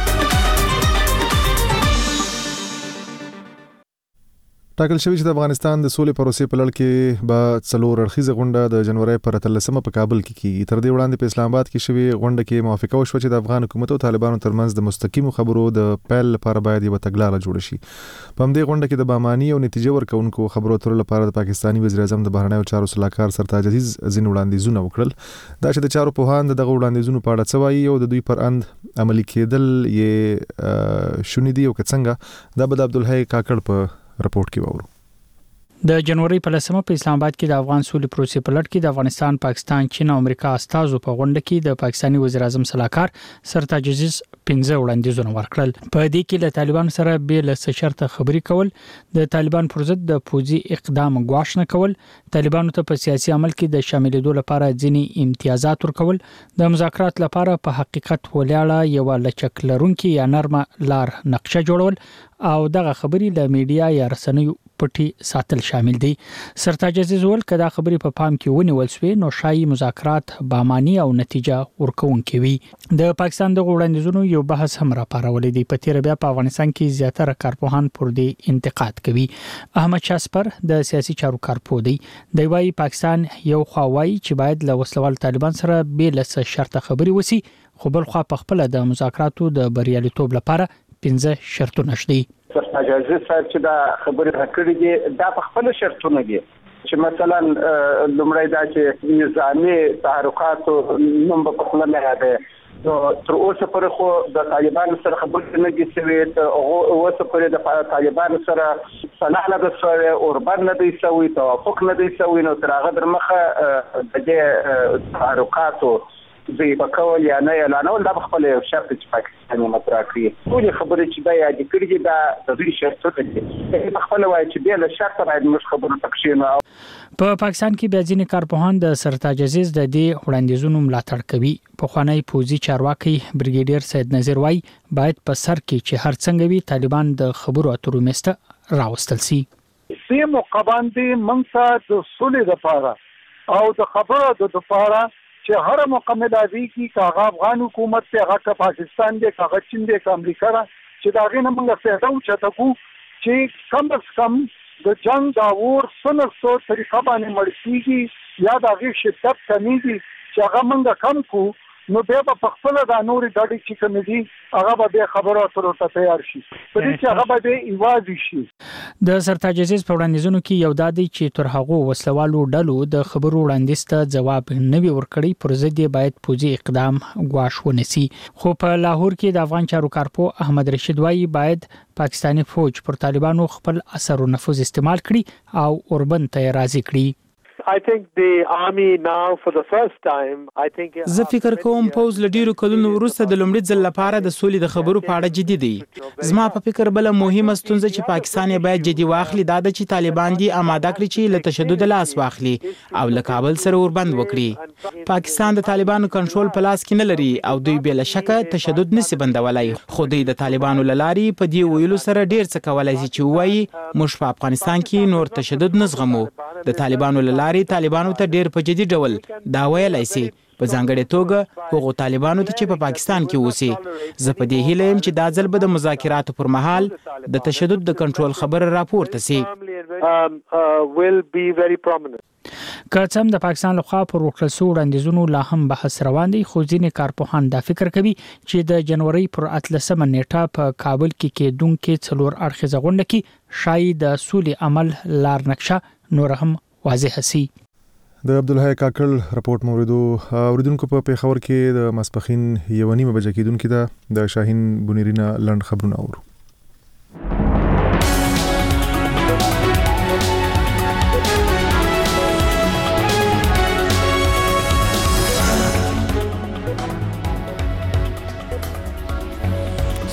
ټاکل شوی چې د افغانستان د سولې پروسې په لړ کې به څلور اړخیزه غونډه د جنوري پر اتلسمه په کابل کې کیږي. تر دې وړاندې په اسلام آباد کې شوی غونډه کې موافقه وشوه چې د افغان حکومت او طالبانو ترمنځ د مستقیمو خبرو د پیل لپاره باید یو تګلاره جوړ شي. په همدې غونډه کې د بامانی او نتیجه ورکونکو خبرو اترو لپاره د پاکستاني وزیر اعظم د بهرنیو چارو سلاکار سرتاج عزیز ځینې وړاندیزونه وکړل. دا چې د چارو پوهان دغه وړاندیزونو په اړه څه وایي او د دوی پر اند عملي کېدل یې شونې دي او که څنګه، دا به د عبدالحی کاکړ په رپورټ کې وورو. د جنوري په لسمه په اسلام آباد کې د افغان سولې پروسې په لړ کې د افغانستان، پاکستان، چین او امریکا استازو په غونډه کې د پاکستاني وزیر اعظم سلاکار سرتاج عزیز پنځه وړاندیزونه ورکړل. په دې کې له طالبانو سره به له شرطه خبري کول، د طالبان پر ضد د پوځي اقدام غواړ نه کول، طالبانو ته په سیاسي عمل کې د شاملېدو لپاره ځینې امتیازات ورکول، د مذاکرات لپاره په حقیقت ولاړه یو لچک لرونکي یا نرمه لار نقشه جوړول او دغه خبري له میډیا یا رسنیو پټي ساتل شامل دي. سرتاج عزیز ول کدا خبري په پام کې ونیول سوې نو شایي مذاکرات بامانی او نتیجه ورکوونکې وي. د پاکستان د وړاندیزونو یو بحث هم را پارولې دی. په تیر بیا په افغانستان کې زیاتره کارپوهان پر دې انتقاد کوي. احمد شاسپر د سیاسي چارو کارپوه دی. دی وايي پاکستان یو خواوي چې باید له وسلوال طالبان سره به له شرطه خبري وسی، خو بل خوا په خپل د مذاکراتو د بریالیتوب لپاره پنځه شرطونه شته. سرتاج عزیز صاحب چې دا خبرې راکړې دي دا په خپل شرطونه دي چې مثلا لومړی دا چې نظامي تحرکات نوم په خپل نه راځي. نو تر اوسه پورې خو د طالبانو سره خبرې نه دي شوې، تر اوسه پورې د طالبانو سره صلاح نه ده شوې، اوربند نه دی شوی، توافق نه دی شوی. نو تر هغه در مخه د دې تحرکاتو زی بکول یا نه اعلانول دا خپل شرط چې پاکستان مطرح کړی. ټول خبرې چې دا یاد کړی دي دا د دوی شرطونه دي. په خپل وایي چې بیا له شرط باید موږ خبرو تکشینو. په پاکستان کې بیا ځینې کارپوهان د سرتاج عزیز د دې وړاندیزونو ملاتړ کوي. په خوانی پوزي چارواکي بریګیډیر سید نذیر وای باید په سر کې چې هر څنګه وي طالبان د خبرو اترو مسته راوستل سي. سیم قباندې منصه د سولې لپاره او د خبرو د لپاره چې هر مقامداري کې کاغه افغان حکومت ته هغه پاکستان دی، کاغه چین دی، امریکا را چې دا غي نه موږ څه دا چاته کو چې کم از کم د جنگ دا ور سنسو طریقه باندې مرسيږي یا دا غي شدت کمیږي چې هغه موږ کم کو نو بیا په خپل د نوري ډاډي چې کوم دي هغه به خبرو اترو ته تیار شي، په دې چې هغه به ایواز شي. د سرتاج عزیز په وړاندیزونو کې یو دادی چې تر هغه وسلوالو ډلو د خبرو وړاندیز ته جواب نه وی ورکړي، پر ضد باید پوځي اقدام غواش ونیسي. خو په لاهور کې د افغان چارو کارپو احمد رشید وایي باید پاکستانی فوج پر طالبانو خپل اثر او نفوذ استعمال کړي او اوربند ته راضي کړي. I think the army now for the first time I think زه فکر کوم پوز لډیرو کلونو وروسته د لومړي ځل لپاره د سولې د خبرو په اړه جدي دي. زما په فکر بل مهمه ستونزه چې پاکستان باید جدي واخلي دا د چې طالبان دي آماده کړي چې له تشدد لاس واخلي او له کابل سره وربند وکړي. پاکستان د طالبانو کنټرول په لاس کې نه لري او دوی بل شک تشدد نسی بندولای، خو دوی د طالبانو لاري په دی ویلو سره ډیر څه کولای شي چې وایي موږ په افغانستان کې نور تشدد نزغمو. د طالبانو لاري طالبانو ته ډیر په جدي ډول دا ویلای شي، په ځانګړي توګه هغو طالبانو ته چې په پاکستان کې اوسي. زه په دې هیله یم چې دا ځل به د مذاکراتو پر مهال د تشدد د کنټرول خبره راپورته سي. که څه هم د پاکستان لخوا پر وکړل شو وړاندیزونو لا هم بحث روان دی، خو ځینې کارپوهان دا فکر کوي چې د جنوري پر اتلسمه نیټه په کابل کې کېدونکې څلور اړخیزه غونډه کې شاید د سولې عمل لار نقشه نور هم واضح سي. د عبدالحی کاکړ رپورټ موریدو اوریدونکو په پیښور کې د ماسپخین یو نیمه بجې کېدونکې ده د شاهین بنیرینا لند خبرونه اورو.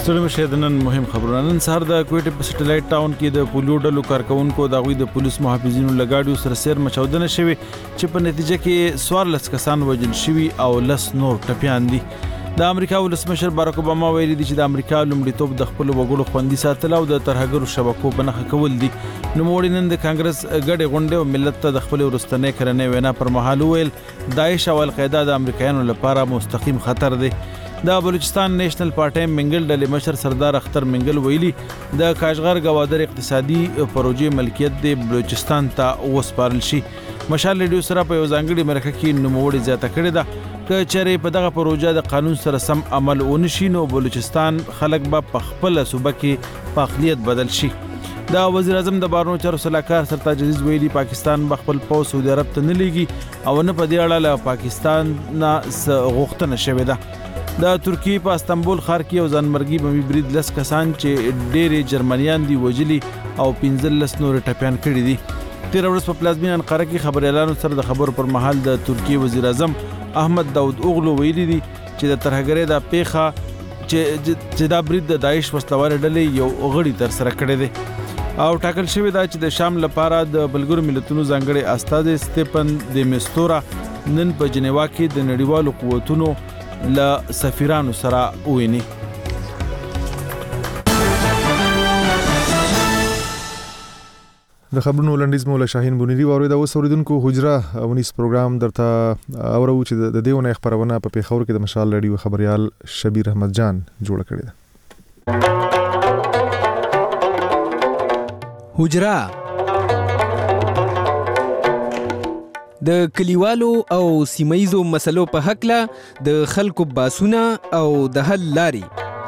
ستړي مشه د نن مهم خبرونه. نن سهار د کوټې په سټلایټ ټاون کې د پولیو ډلو کارکونکو د غوي د پولیس محافظینو لګاډیو سره سیر مچودنه شوی چې په نتیجه کې څوارلس کسان وژل شوي او لس نور ټپیان دي. د امریکا ولسمشر باراک اوباما ویلي دی چې د امریکا لومړیتوب د خپل وګړو خوندي ساتل او د ترهګرو شبکو په نښه کول دي. نوموړي نن د کانګرس غړي غونډې او ملت ته د خپل ورستنې کرنې وینا پر مهال ویل داعش او القاعده د امریکایانو لپاره مستقیم خطر دی. د بلوچستان نېشنل پارټي منګل ډلې مشر سردار اختر منګل ویلي د کاشغر گوادر اقتصادي پروژې ملکیت د بلوچستان ته وسپارل شي. مشال ریډیو سره په یو ځانګړي مرکه کې نوموړي زیاته کړې ده که چېرې په دغه پروژه د قانون سره سم عمل ونشي نو بلوچستان خلک به په خپل صوبه کې په اقلیت بدل شي. د وزیر اعظم د بهرنیو چارو سلاکار سرتاج عزیز ویلي پاکستان به خپل پوځ سعودي عرب ته نه لیږي او نه په دې اړه له پاکستان نه غوښتنه شوې ده. د ترکیې په استانبول ښار کې یو ځانمرګي بمي برید لس کسان چې ډېرې جرمنیان دي وژلي او پنځلس نور ټپیان کړي دي. تېره ورځ په پلازمینه انقره کې خبریالانو سره د خبرو پر مهال د ترکیې وزیر اعظم احمد داود اوغلو ویلي دي چې د ترهګرۍ د پیښه چې چې دا برید د داعش وسلوال ډلې یو غړي تر سره کړی دی او ټاکل شوی دا چې د شام لپاره د بلګرو ملتونو ځانګړي استاد سټيفن د میستورا نن په جنیوا کې د نړیوالو قوتونو له سفیرانو سره وویني. د خبرونو لنډیز مولا شاهین بونیری واوري د وسوریدونکو حجره اونیس پروګرام درته اورو چې د دیونه خبرونه په پیښور کې د مشال رادیو خبريال شبیر احمد جان جوړ کړی ده. حجره د کلیوالو او سیمایزو مسلو په حق له د خلکو باسونه او د حل لاري.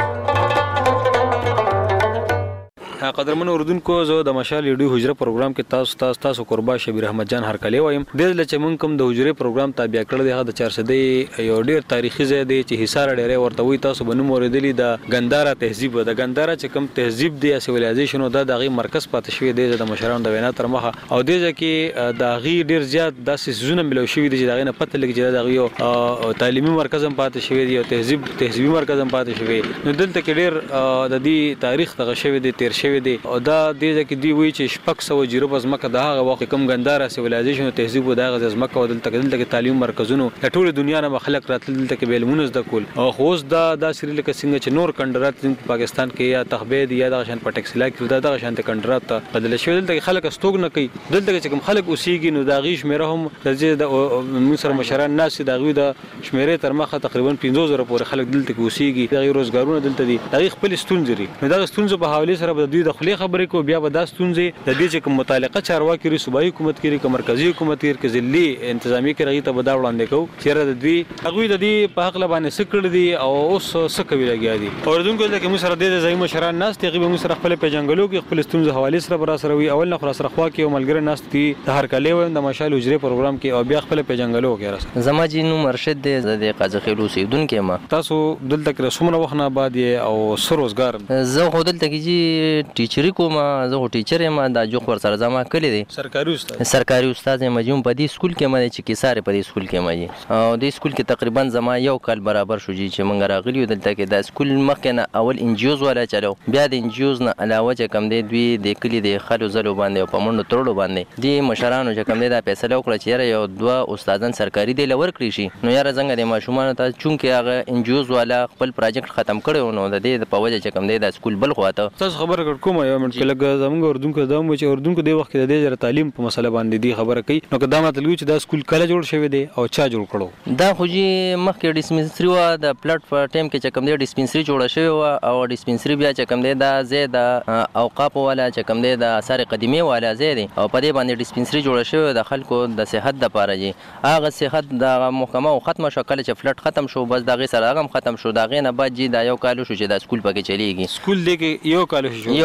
قدرمن اوردونکو زه د مشال ریډیو حجره پروګرام کې تاسو تاسو تاسو قربا شبیر احمد جان هرکلی وایم. د لچ مون کوم د حجره پروګرام تابع کړل دی هغه د چار سده یو ډیر تاریخي ځای دی چې حصار ډیره ورته وي. تاسو بنوم اوریدلی د ګندارا تهذیب د ګندارا چې کوم تهذیب دی سیویلایزیشن او د دغه مرکز پاتې شوی دی د مشرانو د وینا تر مخه او د ځکه د غي ډیر زیات د سيزونه ملو شوی دی چې دغه نه پته لګی چې دغه یو تعلیمي مرکز هم پاتې شوی دی او تهذیب تهذیبي مرکز هم پاتې شوی. نو دلته کې ډیر د دې تاریخ دغه شوی دی تیر شوی دی او دا د دې کې دی وی چې شپږ سوه جیرو بز مکه د هغه وخت کوم ګندارا سیویلایزیشن او تهذیب و دغه از مکه او دلته دلته تکلیف مرکزونو د ټول دنیا نه خلک راتل دلته کې بیلمونز د کول او خوز دا د سریلکه څنګه چې نور کندرات په پاکستان کې یا تخبید یا د شان پټکسلا کې د دغه شان کندرات ته بدل شوی. دلته خلک استوګ نه کوي. دلته چې کوم خلک اوسېږي نو دا غي شمیره هم د مصر مشران ناس د غوی د شمیره تر مخه تقریبا پنځه زره پورې خلک دلته کې اوسېږي. د روزګارونه دلته دي. د خپل ستونزري نو دا ستونزه په حواله سره د دوی د خلی خبرې کو بیا به دا ستونزې د دې چې کوم متعلقه چارواکي لري صوبایي حکومت کې کوم مرکزی حکومت کې ځلي انتظامی کې راغی ته به دا وړاندې کو چې را د دوی هغه د دې په حق لبانې سکړ دي او اوس سکوي لګیا دي. اوردونکو د کوم سره د ځای مشران ناس ته غو سره خپل پیجنګلو کې خپل ستونزې حواله سره برا سره وي. اول نه خلاص رخوا کې یو ملګری ناس دي د هر کله و د مشال حجره پروګرام کې او بیا خپل پیجنګلو کې راس زما جنو مرشد د قازقلو سیدونکو ما تاسو دلته کې رسومونه وخنه بعد او سروزګار زه خو دلته کې ټیچری کوم زه ټیچر یم دا جو خور سره زما کلی دی سرکاري استاد سرکاري استاد یم جون په دې سکول کې مې چې کیساره په دې سکول کې مې او دې سکول کې تقریبا زما یو کال برابر شو چې مونږ راغلی دلته کې دا سکول مخکې نه اول انجیوز ولا چلو بیا د انجیوز نه علاوه چې کم دی دوی د کلی د خلو زلو باندې په منډو ترړو باندې دی مشرانو چې کم دی دا فیصله وکړه چې یو دوه استادان سرکاري دی لور کړی شي. نو یاره څنګه د ماشومان ته چونکه هغه انجیوز والا خپل پروجیکټ ختم کړو نو د دې په وجه چې کم دی دا سکول بل خواته تاسو خبر کړ کوم یو منټ کې لګ زموږ اردوونکو دا مو چې اردوونکو د وخت د دې تعلیم په مسله باندې دی خبره کوي. نو که دا مطلب چې دا سکول کله جوړ شوی دی او چا جوړ کړو دا خو چې مخکې ډیسپنسری و د پلاټ په ټیم کې چې کم دی ډیسپنسری جوړه شوی و او ډیسپنسری بیا چې کم دی دا زید اوقاف والا چې کم دی د آثار قدیمه والا زید او په دې باندې ډیسپنسری جوړه شوی د خلکو د صحت د پاره جي هغه صحت د محکمه او ختمه شو کله چې پلاټ ختم شو بس دغه سره هغه ختم شو دغه نه بعد جی دا یو کال شو چې دا سکول پکې چلیږي. سکول دی کې یو کال شو یو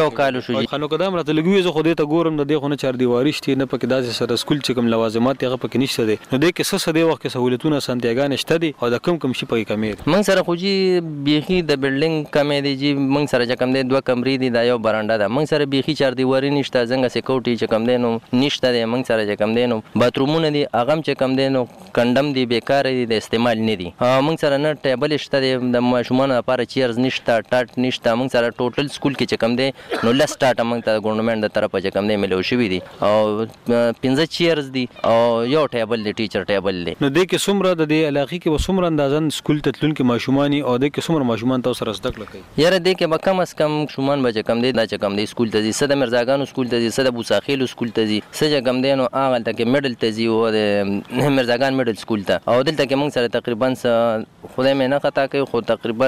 یو کال شو جی خنو قدم راته لګوي زه خو دې ته ګورم د دې خو نه چار دیواری شته نه پکې داسې سره سکول چې کوم لوازمات هغه پکې نشته دي نو دې کې څه څه دی وخت کې سہولتونه سنتيګان شته دي او د کم کم شي پکې کمی دي من سره خو جی بيخي د بلډینګ کمې دي جی من سره چې کم دي دوه کمرې دي دا یو برانډه ده من سره بيخي چار دیواری نشته څنګه سکیورټي چې کم دي نو نشته دي من سره چې کم دي نو باترومونه دي اغم چې کم دي نو کندم دي بیکار دي د استعمال نه دي من سره نه ټیبل شته دي د ماشومان لپاره چیرز نشته ټاټ نشته من سره ټوټل سکول کې چې کم دي نو لس ټاټ موږ ته ګورنمنت د طرفه چې کم دي ملو شوی دي او پنځه چیرز دي او یو ټیبل دی ټیچر ټیبل دی نو د کې څومره د دې علاقې کې وسومره اندازن سکول ته تلونکي ماشومان او د کې څومره ماشومان تاسو سره زده کړه کوي یاره د کې به کم از کم شومان به کم دي دا چې کم دي سکول ته ځي صد مرزاګانو سکول ته ځي صد بوساخیل سکول ته ځي سجه کم دي نو هغه ته کې میډل ته ځي او د مرزاګان میډل سکول ته او دلته کې موږ سره تقریبا خدای مې نه خطا کوي خو تقریبا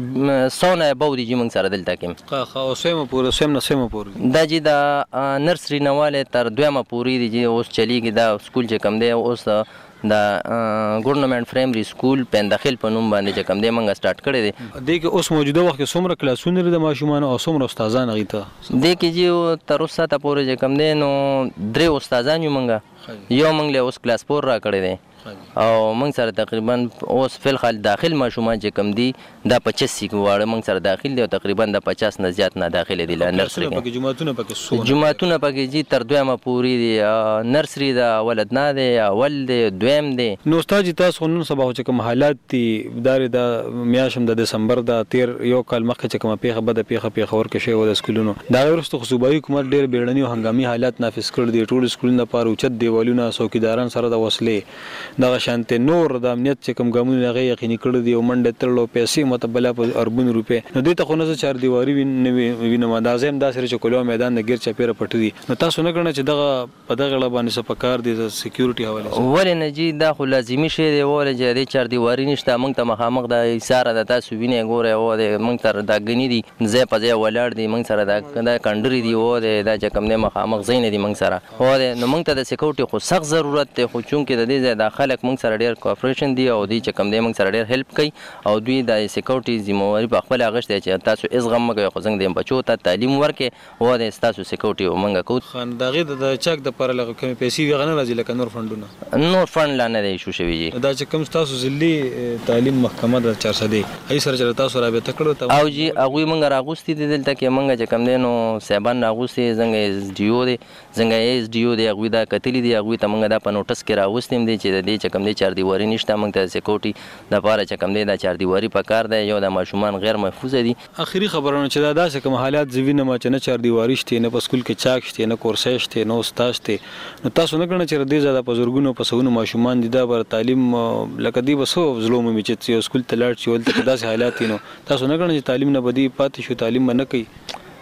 څو نه بودي چې موږ سره دلته کې خا خا اوسمه پوره سم نه سم پوره دا چې دا نرسري نواله تر دویمه پوری دي چې اوس چلیږي دا سکول چې کم دی اوس دا ګورنمنت پرایمري سکول پندخیل په نوم باندې چې کم دی موږ سٹارټ کړی دی د کې اوس موجوده وخت کې څومره کلاسونه لري د ماشومان او څومره استادان غیته د کې چې تر اوسه ته پورې چې کم دی نو درې استادان یو موږ یو موږ له اوس کلاس فور را کړی دی او موږ سره تقریبا اوس فل خال داخل ماشومان چې کم دي دا پچاس واړه موږ سره داخل دي او تقریبا د پچاس نه زیات نه داخله دي نرسري کې جمعهتونه پکې سو جمعهتونه پکې جی تر دویمه پوری دي نرسري دا ولد نه دي اول دي دویم دي نو استاد تاسو نن سبا چې کوم حالات دي دار د میاشم د دسمبر د تیر یو کال مخکې چې کوم پیخه بده پیخه پیخه ورکه شی و د سکولونو دا ورسته صوبایي حکومت ډیر بیړنی او هنګامي حالات نافذ کړ دي ټول سکولونو لپاره اوچت دیوالونه څوکیداران سره د وسلې دغه شانته نور د امنیت چې کوم ګامونه غي یقیني کړی دی او منډه ترلو پیسې متبله په اربون روپې نو دوی ته خو نه چار دیواری وینم دا زم دا سره چې کولو میدان د غیر چپیره پټ دي نو تاسو نه کړنه چې دغه په دغه لبانې سپکار دي د سکیورټي حواله ولې نه جی دا خو لازمي شی دی ولې چې د چار دیواری نشته موږ ته مخامخ د اشاره د تاسو ویني ګوره او د موږ تر دا غنی دي زه په ځای ولاړ دي موږ سره دا کندري دی او دا چې کوم نه مخامخ زین دي موږ سره او نو موږ ته د سکیورټي خو سخت ضرورت دی خو چونکې د دې ځای داخله موږ سره ډیر کوآپریشن دی او دوی چې کوم دی موږ سره ډیر هیلپ کوي او دوی د سکیورټي ذمہواری په خپل اغشت چې تاسو از غم مګو خو څنګه د بچو ته تعلیم ورکې او د تاسو سکیورټي موږ کوو خان دغه د چک د پر لغه کوم پیسې وغنه راځي لکه نور فندونه نور فند لاندې دی شو شوی جی دا چې کوم تاسو ځلي تعلیم محکمه د چار سده ای سره چې تاسو رابطه کړو او جی هغه موږ راغوستي دي دلته کې موږ چې کوم دی نو سیبان راغوستي څنګه اس ډي او دی څنګه اس ډي او دی هغه دا کتلی دی هغه ته موږ دا په نوټس کې راغوستیم دي چې د دې چې کوم دی چار دیواری نشته موږ ته سکیورټي د پاره چې کوم دی دا چار دیواری په کار دی یو د ماشومان غیر محفوظ دي اخیری خبرونه چې دا داسې کوم حالات زوینه ما چې نه چار دیواری شته نه په سکول کې چاک شته نه کورسې شته نو استاد شته نو تاسو نه کړنه چې دې زیاده په زورګونو په سونو ماشومان دي دا بر تعلیم لکه دی وسو ظلم می چې سکول ته لاړ شي ولته داسې حالات نو تاسو نه کړنه چې تعلیم نه بدی پاتې شو تعلیم نه کوي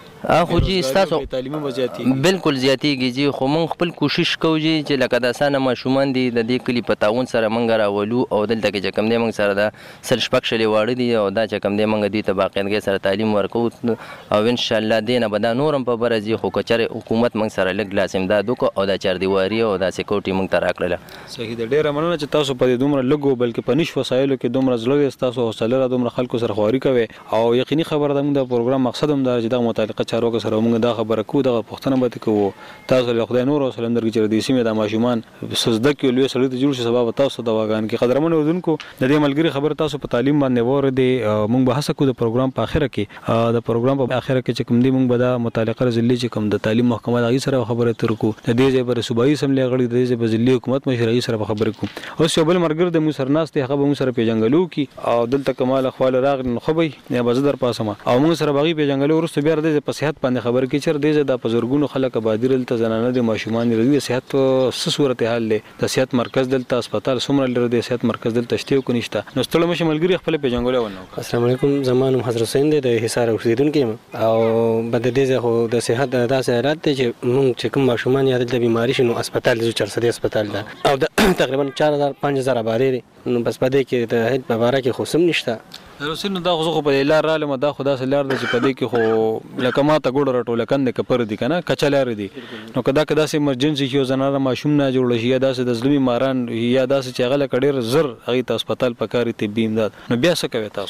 اخو جی تاسو تعلیمي وضعیت بالکل زیاتیږي جی خو مونږ خپل کوشش کوو چې لکه د اسانه ماشومان دي د دې کلی په تعاون سره مونږ راولو او دلته کې چې کم دی مونږ سره د سل شپږ شلې واړه دي او دا چې کم دی مونږ دوی ته باقاعدګۍ سره تعلیم ورکو او ان شاء الله دینه به دا نورم په برازي خو کچره حکومت مونږ سره لګ لازم دا دوک او دا چار دیواری او دا سکیورټي مونږ ته راکړله صحیح ده ډیره مننه چې تاسو په دې دومره لګو بلکې په نش وسایلو کې دومره زړه تاسو حوصله را دومره خلکو سره خواري کوي او یقیني خبره ده موږ د پروګرام مقصد هم دا چې د متعلقه چارو سره موږ دا خبره کو دغه پښتنه به کوو تاسو له خدای نور او سلام درګی چې د سیمه د ماشومان سزده کې لوی سړی ته جوړ شي سبب تاسو د واغان کې قدرمن وزونکو د دې ملګری خبر تاسو په تعلیم باندې وره دي موږ به هڅه کوو د پروګرام په اخره کې د پروګرام په اخره کې چې کوم دی موږ به د متعلقه ضلع چې کوم د تعلیم محکمه دغه سره خبره ترکو د دې ځای پر صوبایي سملې غړي د دې په ضلع حکومت مشرعي سره خبرې کوو او شوبل مرګر د مو سرناست هغه به مو سره پیژنګلو کې او دلته کمال خپل راغ نو خو به نه بزدر پاسمه او موږ سره باغی پیژنګلو ورسته بیا د په صحت باندې خبر کې چر دې د بزرګونو خلک آبادی دلته زنانه د ماشومان لري صحت څه صورت حال دی د صحت مرکز دلته هسپتال څومره لري د صحت مرکز دلته شته کو نشته نو ستړي مشه ملګری خپل پیژنګلو ونه السلام علیکم زمانم حضرت حسین د حصار اوسیدونکو او بد دې خو د صحت د داسې حالات چې موږ چې کوم ماشومان یا د بیماری شنو هسپتال د چار سده هسپتال ده او تقریبا چار هزار پنځه هزار آبادی نو بس پدې کې د هیڅ مبارک خو سم نشته روسینو دا خو په لار را لمه دا خدا سره لار د چې پدې کې خو لکه ما ته ګوډ راټول کند کپر دي کنه کچلار دي نو کدا کدا سه ایمرجنسي یو زنانه ماشوم نه جوړ شي یا داسې د ظلمي ماران یا داسې چې غل کډیر زر هغه ته هسپتال پکاري طبي امداد نو بیا څه کوي تاسو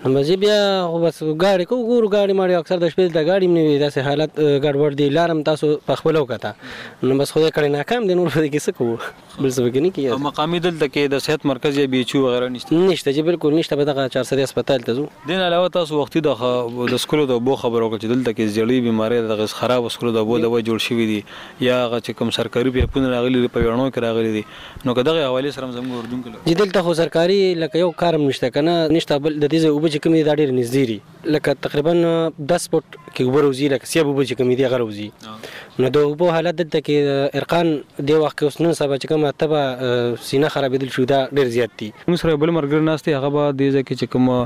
مزه بیا خو بس ګاډي کو ګورو ګاډي ماړي اکثر د شپې د ګاډي نه وي داسې حالت ګډوډ دی لارم تاسو په خپل وکړه نو بس خو یې کړي ناکام دي نور په کې څه کوو بل څه وکړي کیږي مقامي دلته کې د صحت مرکز یا بي ایچ او وغیرہ نشته نشته چې بالکل نشته په دغه چار سدي هسپتال ته ځو دین علاوه تاسو وختي د د سکولو د بو خبرو کړ چې دلته کې زړی بیماری د خراب سکولو د بو د وجه جوړ شوی دي یا هغه چې کوم سرکاري په پونه راغلي په وړاندو کې راغلي دي نو کداغه حواله سره زموږ اردن کې چې دلته خو سرکاري لکه یو کارم نشته کنه نشته بل د دې وبو چې کوم دا ډیر نږدې دي لکه تقریبا دس فوټ کې وبروزي لکه سیاب وبو چې کوم دي غروزي نو د وبو حالت دلته کې ارقان دی وخت اوس نن سبا چې کوم تبه سینه خرابېدل شو دا ډیر زیات دي موږ سره بل مرګ نهسته هغه به د ځکه چې کوم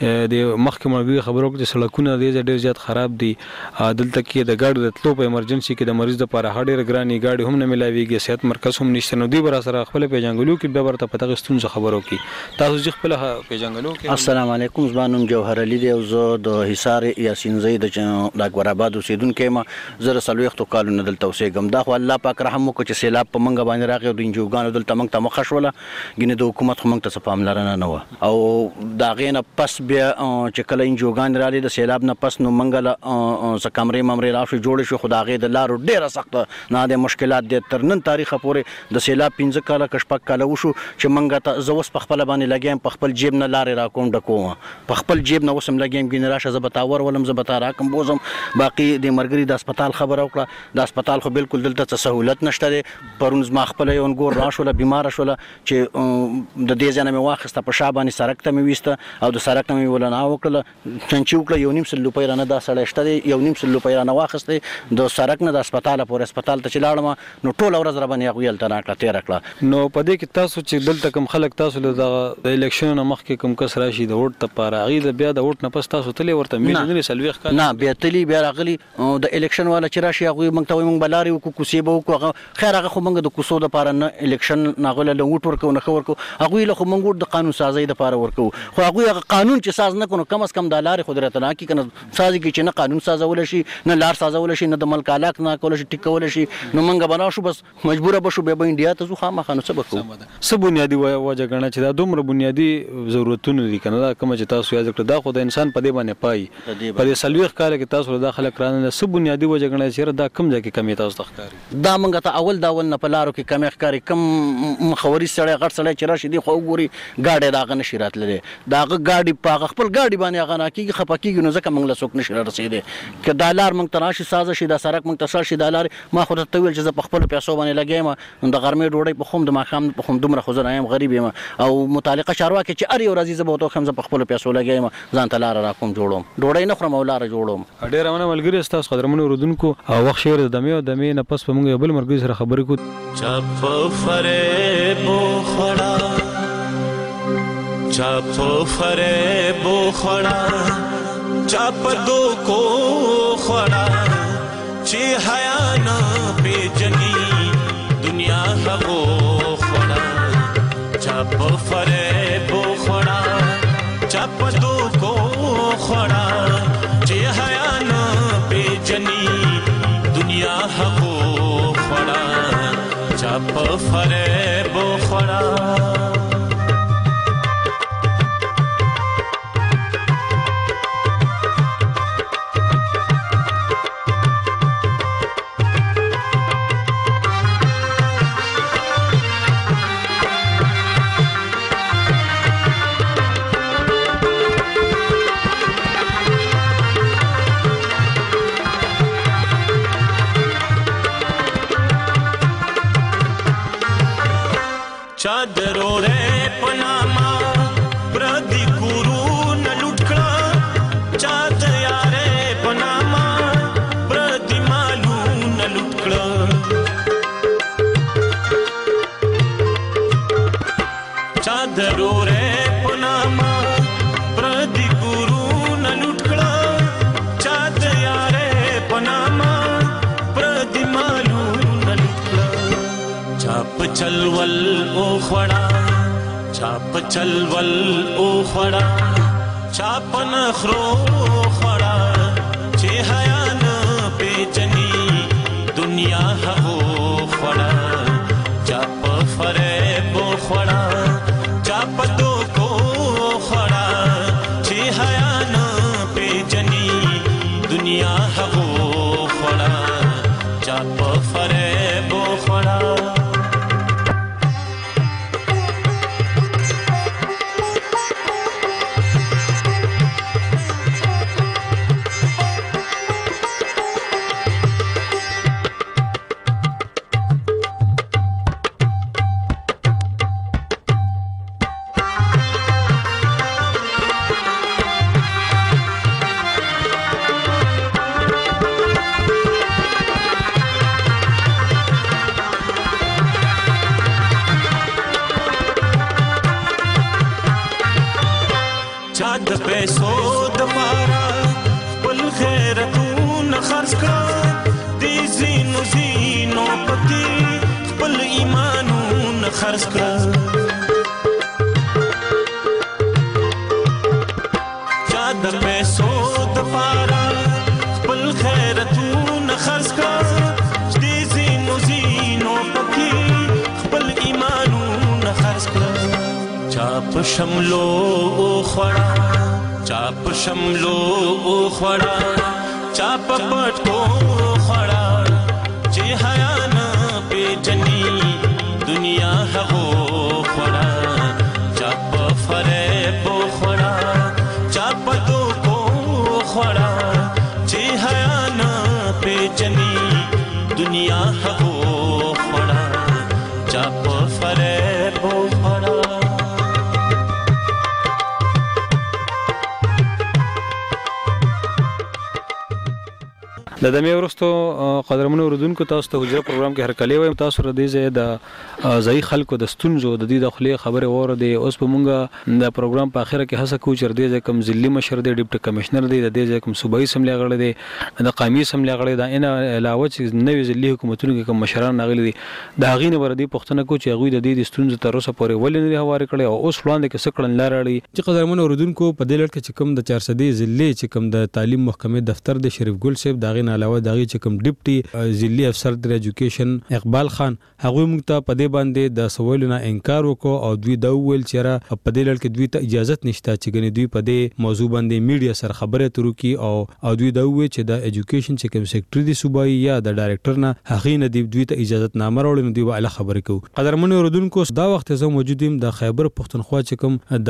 د مخکې مرګ خبرو کې سړکونه ډیر زیات خراب دي دلته کې د ګاډو د تلو په ایمرجنسي کې د مریض لپاره هډیر ګراني ګاډي هم نه ملاويږي صحت مرکز هم نشته نو دی بر سره خپل پیژنګلو کې به ورته پته غستون څه خبرو کې تاسو ځخ خپل پیژنګلو کې السلام علیکم زبانم جوهر علي دی او زه د حصار یاسین زید د اکبر آباد اوسیدونکو ما زره سلويختو کالو نه دلته اوسېږم دا خو الله پاک رحم وکړي چې سیلاب په منګه باندې راغی د انجوګانو دلته موږ ته مخ شوله ګینه د حکومت خو موږ ته پاملرنه نه و او دا غینه پس بیا چې کله انجوګان را لید د سیلاب نه پس نو منګله څه کمرې ممرې راشي جوړ شو خدای د لارو ډیره سخت نه د مشکلات د تر نن تاریخ پورې د سیلاب پنځه کاله کشپک کاله وشو چې منګه ته زوس په خپل باندې لګیم په خپل جیب نه لارې را کوم ډکوم په خپل جیب نه وسم لګیم ګینه راشه زبتاور ولم زبتا راکم بوزم باقي د مرګري د هسپتال خبر وکړه د هسپتال خو بالکل دلته څه سہولت نشته پرونز ما خپل یو ګور راشوله بیمار شوله چې د دې ځنه مې واخسته په شاباني سرک ته مې وسته او د سرک نه مې ولنا وکړه چنچي وکړه یو نیم سل روپۍ رانه دا سړی شته یو نیم سل روپۍ رانه واخسته د سرک نه د هسپتال پورې هسپتال ته چلاړم نو ټول ورځ را باندې غویل ته راکړه تیر کړه نو په دې کې تاسو چې دلته کوم خلک تاسو له د الیکشن نه مخکې کوم کس راشي د ووټ ته پاره غي د بیا د ووټ نه پس تاسو تلې ورته مې نه سلويخ کړه نه بیا تلې بیا راغلي د الیکشن والا چې راشي هغه موږ ته موږ بلاري وکړو کوسي به وکړو خیر هغه خو موږ د کوسو د پاره نه الیکشن ناغله له ووټ ورکو نه ورکو هغه له خو موږ د قانون سازي د پاره ورکو خو هغه قانون چې ساز نه کونو کم از کم د لارې قدرت نه کی کنه سازي کې چې نه قانون سازول شي نه لار سازول شي نه د ملک علاق نه کول شي ټیکول شي نو موږ بنا شو بس مجبور بشو به انډیا ته ځو خامخا نو څه وکړو څه بنیادی وجه غنه چې دا دومره بنیادی ضرورتونه دي کنه دا کوم چې تاسو یاد کړئ دا خو د انسان په دې باندې پای په دې سلويخ کال کې تاسو داخله کړانه څه بنیادی وجه غنه چې دا کم ځای کې کمی تاسو تخکاری دا موږ ته اول دا اول نه په لارو کې کمی ښکاری کم مخوري سړی غټ سړی چې راشي دی خو ګوري ګاډي دا غنه شي راتللی دا ګاډي په خپل ګاډي باندې غنه کیږي خپکیږي نو ځکه موږ له څوک نشي رسیدي ک دا لار موږ ته راشي ساز شي دا سرک موږ ته شي دا لار ما خو ته ویل چې په خپل پیسو باندې لګیم نو د غرمې ډوډۍ په خوم د ماخام په خوم دومره خو زه یم غریب یم او متعلقه چارواکي چې ار یو راځي زه به تو خمزه په خپل پیسو لګیم ځان ته لار را کوم جوړوم ډوډۍ نه خورم او لار جوړوم ډېر امنه ملګری تاسو قدرمنو رودونکو او وخت شعر د دمه او دمه نه پس په موږ یو بل مرګ سره خبرې کو چپ فریب خړا چپ فریب خړا چپ دو کو خړا چې حیا نه پیجنی دنیا هغو خړا چپ فریب خړا چپ دو کو خړا چې حیا نه پیجنی دنیا هغو خړا چپ فریب خړا चादरो रे पनामा प्रदी गुरु न लुटकड़ा चाद यारे पनामा प्रदी मालू न लुटकड़ा चादरो रे पनामा प्रदी गुरु न लुटकड़ा चाद यारे पनामा प्रदी मालू न लुटकड़ा चाप चलवल ओ खड़ा चाप चलवल ओ खड़ा चाप नखरो खड़ा चे हया न पेचनी दुनिया हवो खड़ा चाप फरेब खड़ा चाप दो को खड़ा चे हया پیسو د پارا خپل غیرتونه خرڅ کړه دې زینو زینو پکې خپل ایمانونه خرڅ کړه چا د پیسو د پارا خپل غیرتونه خرڅ کړه دې زینو زینو پکې خپل ایمانونه خرڅ کړه چا په شملو خوړه چا په شملو خوړه چا په پټو خوړه چې حیا نه پیژني دنیا هغو خوړه چا په فریب خوړه چا په دوکو خوړه چې حیا نه پیژني دنیا هغو خوړه چا په فریب خوړه د دمه ورستو قدرمنو اوردونکو تاسو ته حجره پروګرام کې هرکلی وایم تاسو ردی زه د ځای خلکو د ستونزو د دې داخلي خبره وره دی اوس په مونږه د پروګرام په اخره کې هڅه کوو چې د کم ضلعي مشر دی ډیپټي کمشنر دی د دې کم صوبایي سملې غړي دی د قومي سملې غړي دا ان علاوه چې نوې ضلعي حکومتونو کې کوم مشران راغلي دي دا غینه وردی پښتنه کو چې هغه د دې ستونزو تر اوسه پورې ولې نه هواري کړي او اوس وړاندې کې سکړن لاړړي چې قدرمنو اوردونکو په دې لړ کې چې کوم د چار سو ضلعي چې کوم د تعلیم محکمې دفتر د شریف ګل صاحب دا غینه علاوه دا چې کوم ډیپټي ضلعي افسر د ایجوکیشن اقبال خان هغه موږ ته په دې باندې د سوالونو انکار وکړو او دوی دا ویل چې را په دې لړ کې دوی ته اجازه نشته چې ګنې دوی په دې موضوع باندې میډیا سره خبره ترو کی او او دوی دا ویل چې د ایجوکیشن چې کوم سیکټری دی صوبایي یا د ډایریکټر نه هغه نه دی دوی ته اجازه نامه راوړل دوی به خبرې کوي قدرمنو اوردونکو دا وخت زه موجود یم د خیبر پښتونخوا چې کوم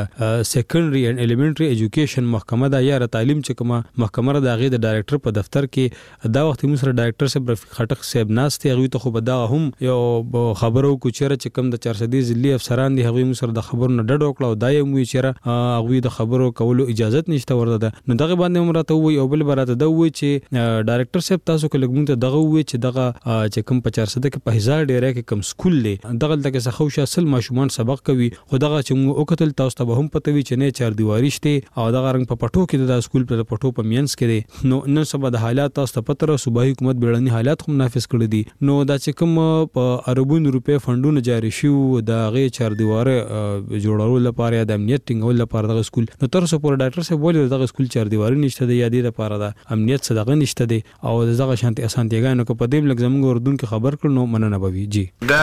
د سیکنډري اینڈ الیمنټري ایجوکیشن محکمه دا یا تعلیم چې کوم محکمه د هغه د ډایریکټر په دفتر کې دا وخت موږ سره ډایریکټر صاحب رفیق خټک صاحب ناشته هغه ته خو به دا هم یو خبرو کو چیرې چې کم د چار سو ضلعي افسران دي هغه موږ سره د خبرونو ډډ وکړو دا یو وی چیرې هغه د خبرو کولو اجازه نشته ورته نو دغه باندې مرته وی او بل براته دا وی چې ډایریکټر صاحب تاسو کله موږ ته دغه وی چې دغه چې کم په چار سو کې په هزار ډیره کې کم سکول دی دغه دغه څخه خو اصل ماشومان سبق کوي خو دغه چې موږ وکتل تاسو ته هم پته وی چې نه چار دیواری شته او دغه رنګ په پټو کې د سکول په پټو په مینس کې دی نو نن سبا د حالات تاسو ته پته را صوبایي حکومت بیړني حالات هم نافذ کړی دي نو دا چې کوم په اربون روپے فندونه جاری شو د غي چار دیواره جوړولو لپاره د امنیت ټینګول لپاره د سکول نو تر څو پر ډاکټر صاحب ولې د سکول چار دیواره نشته د یادې لپاره د امنیت صدقه نشته دي او دغه شانتي اسانتیګانو کو په دې لږ زموږ اردن کې خبر کړنو مننه بوي جی دا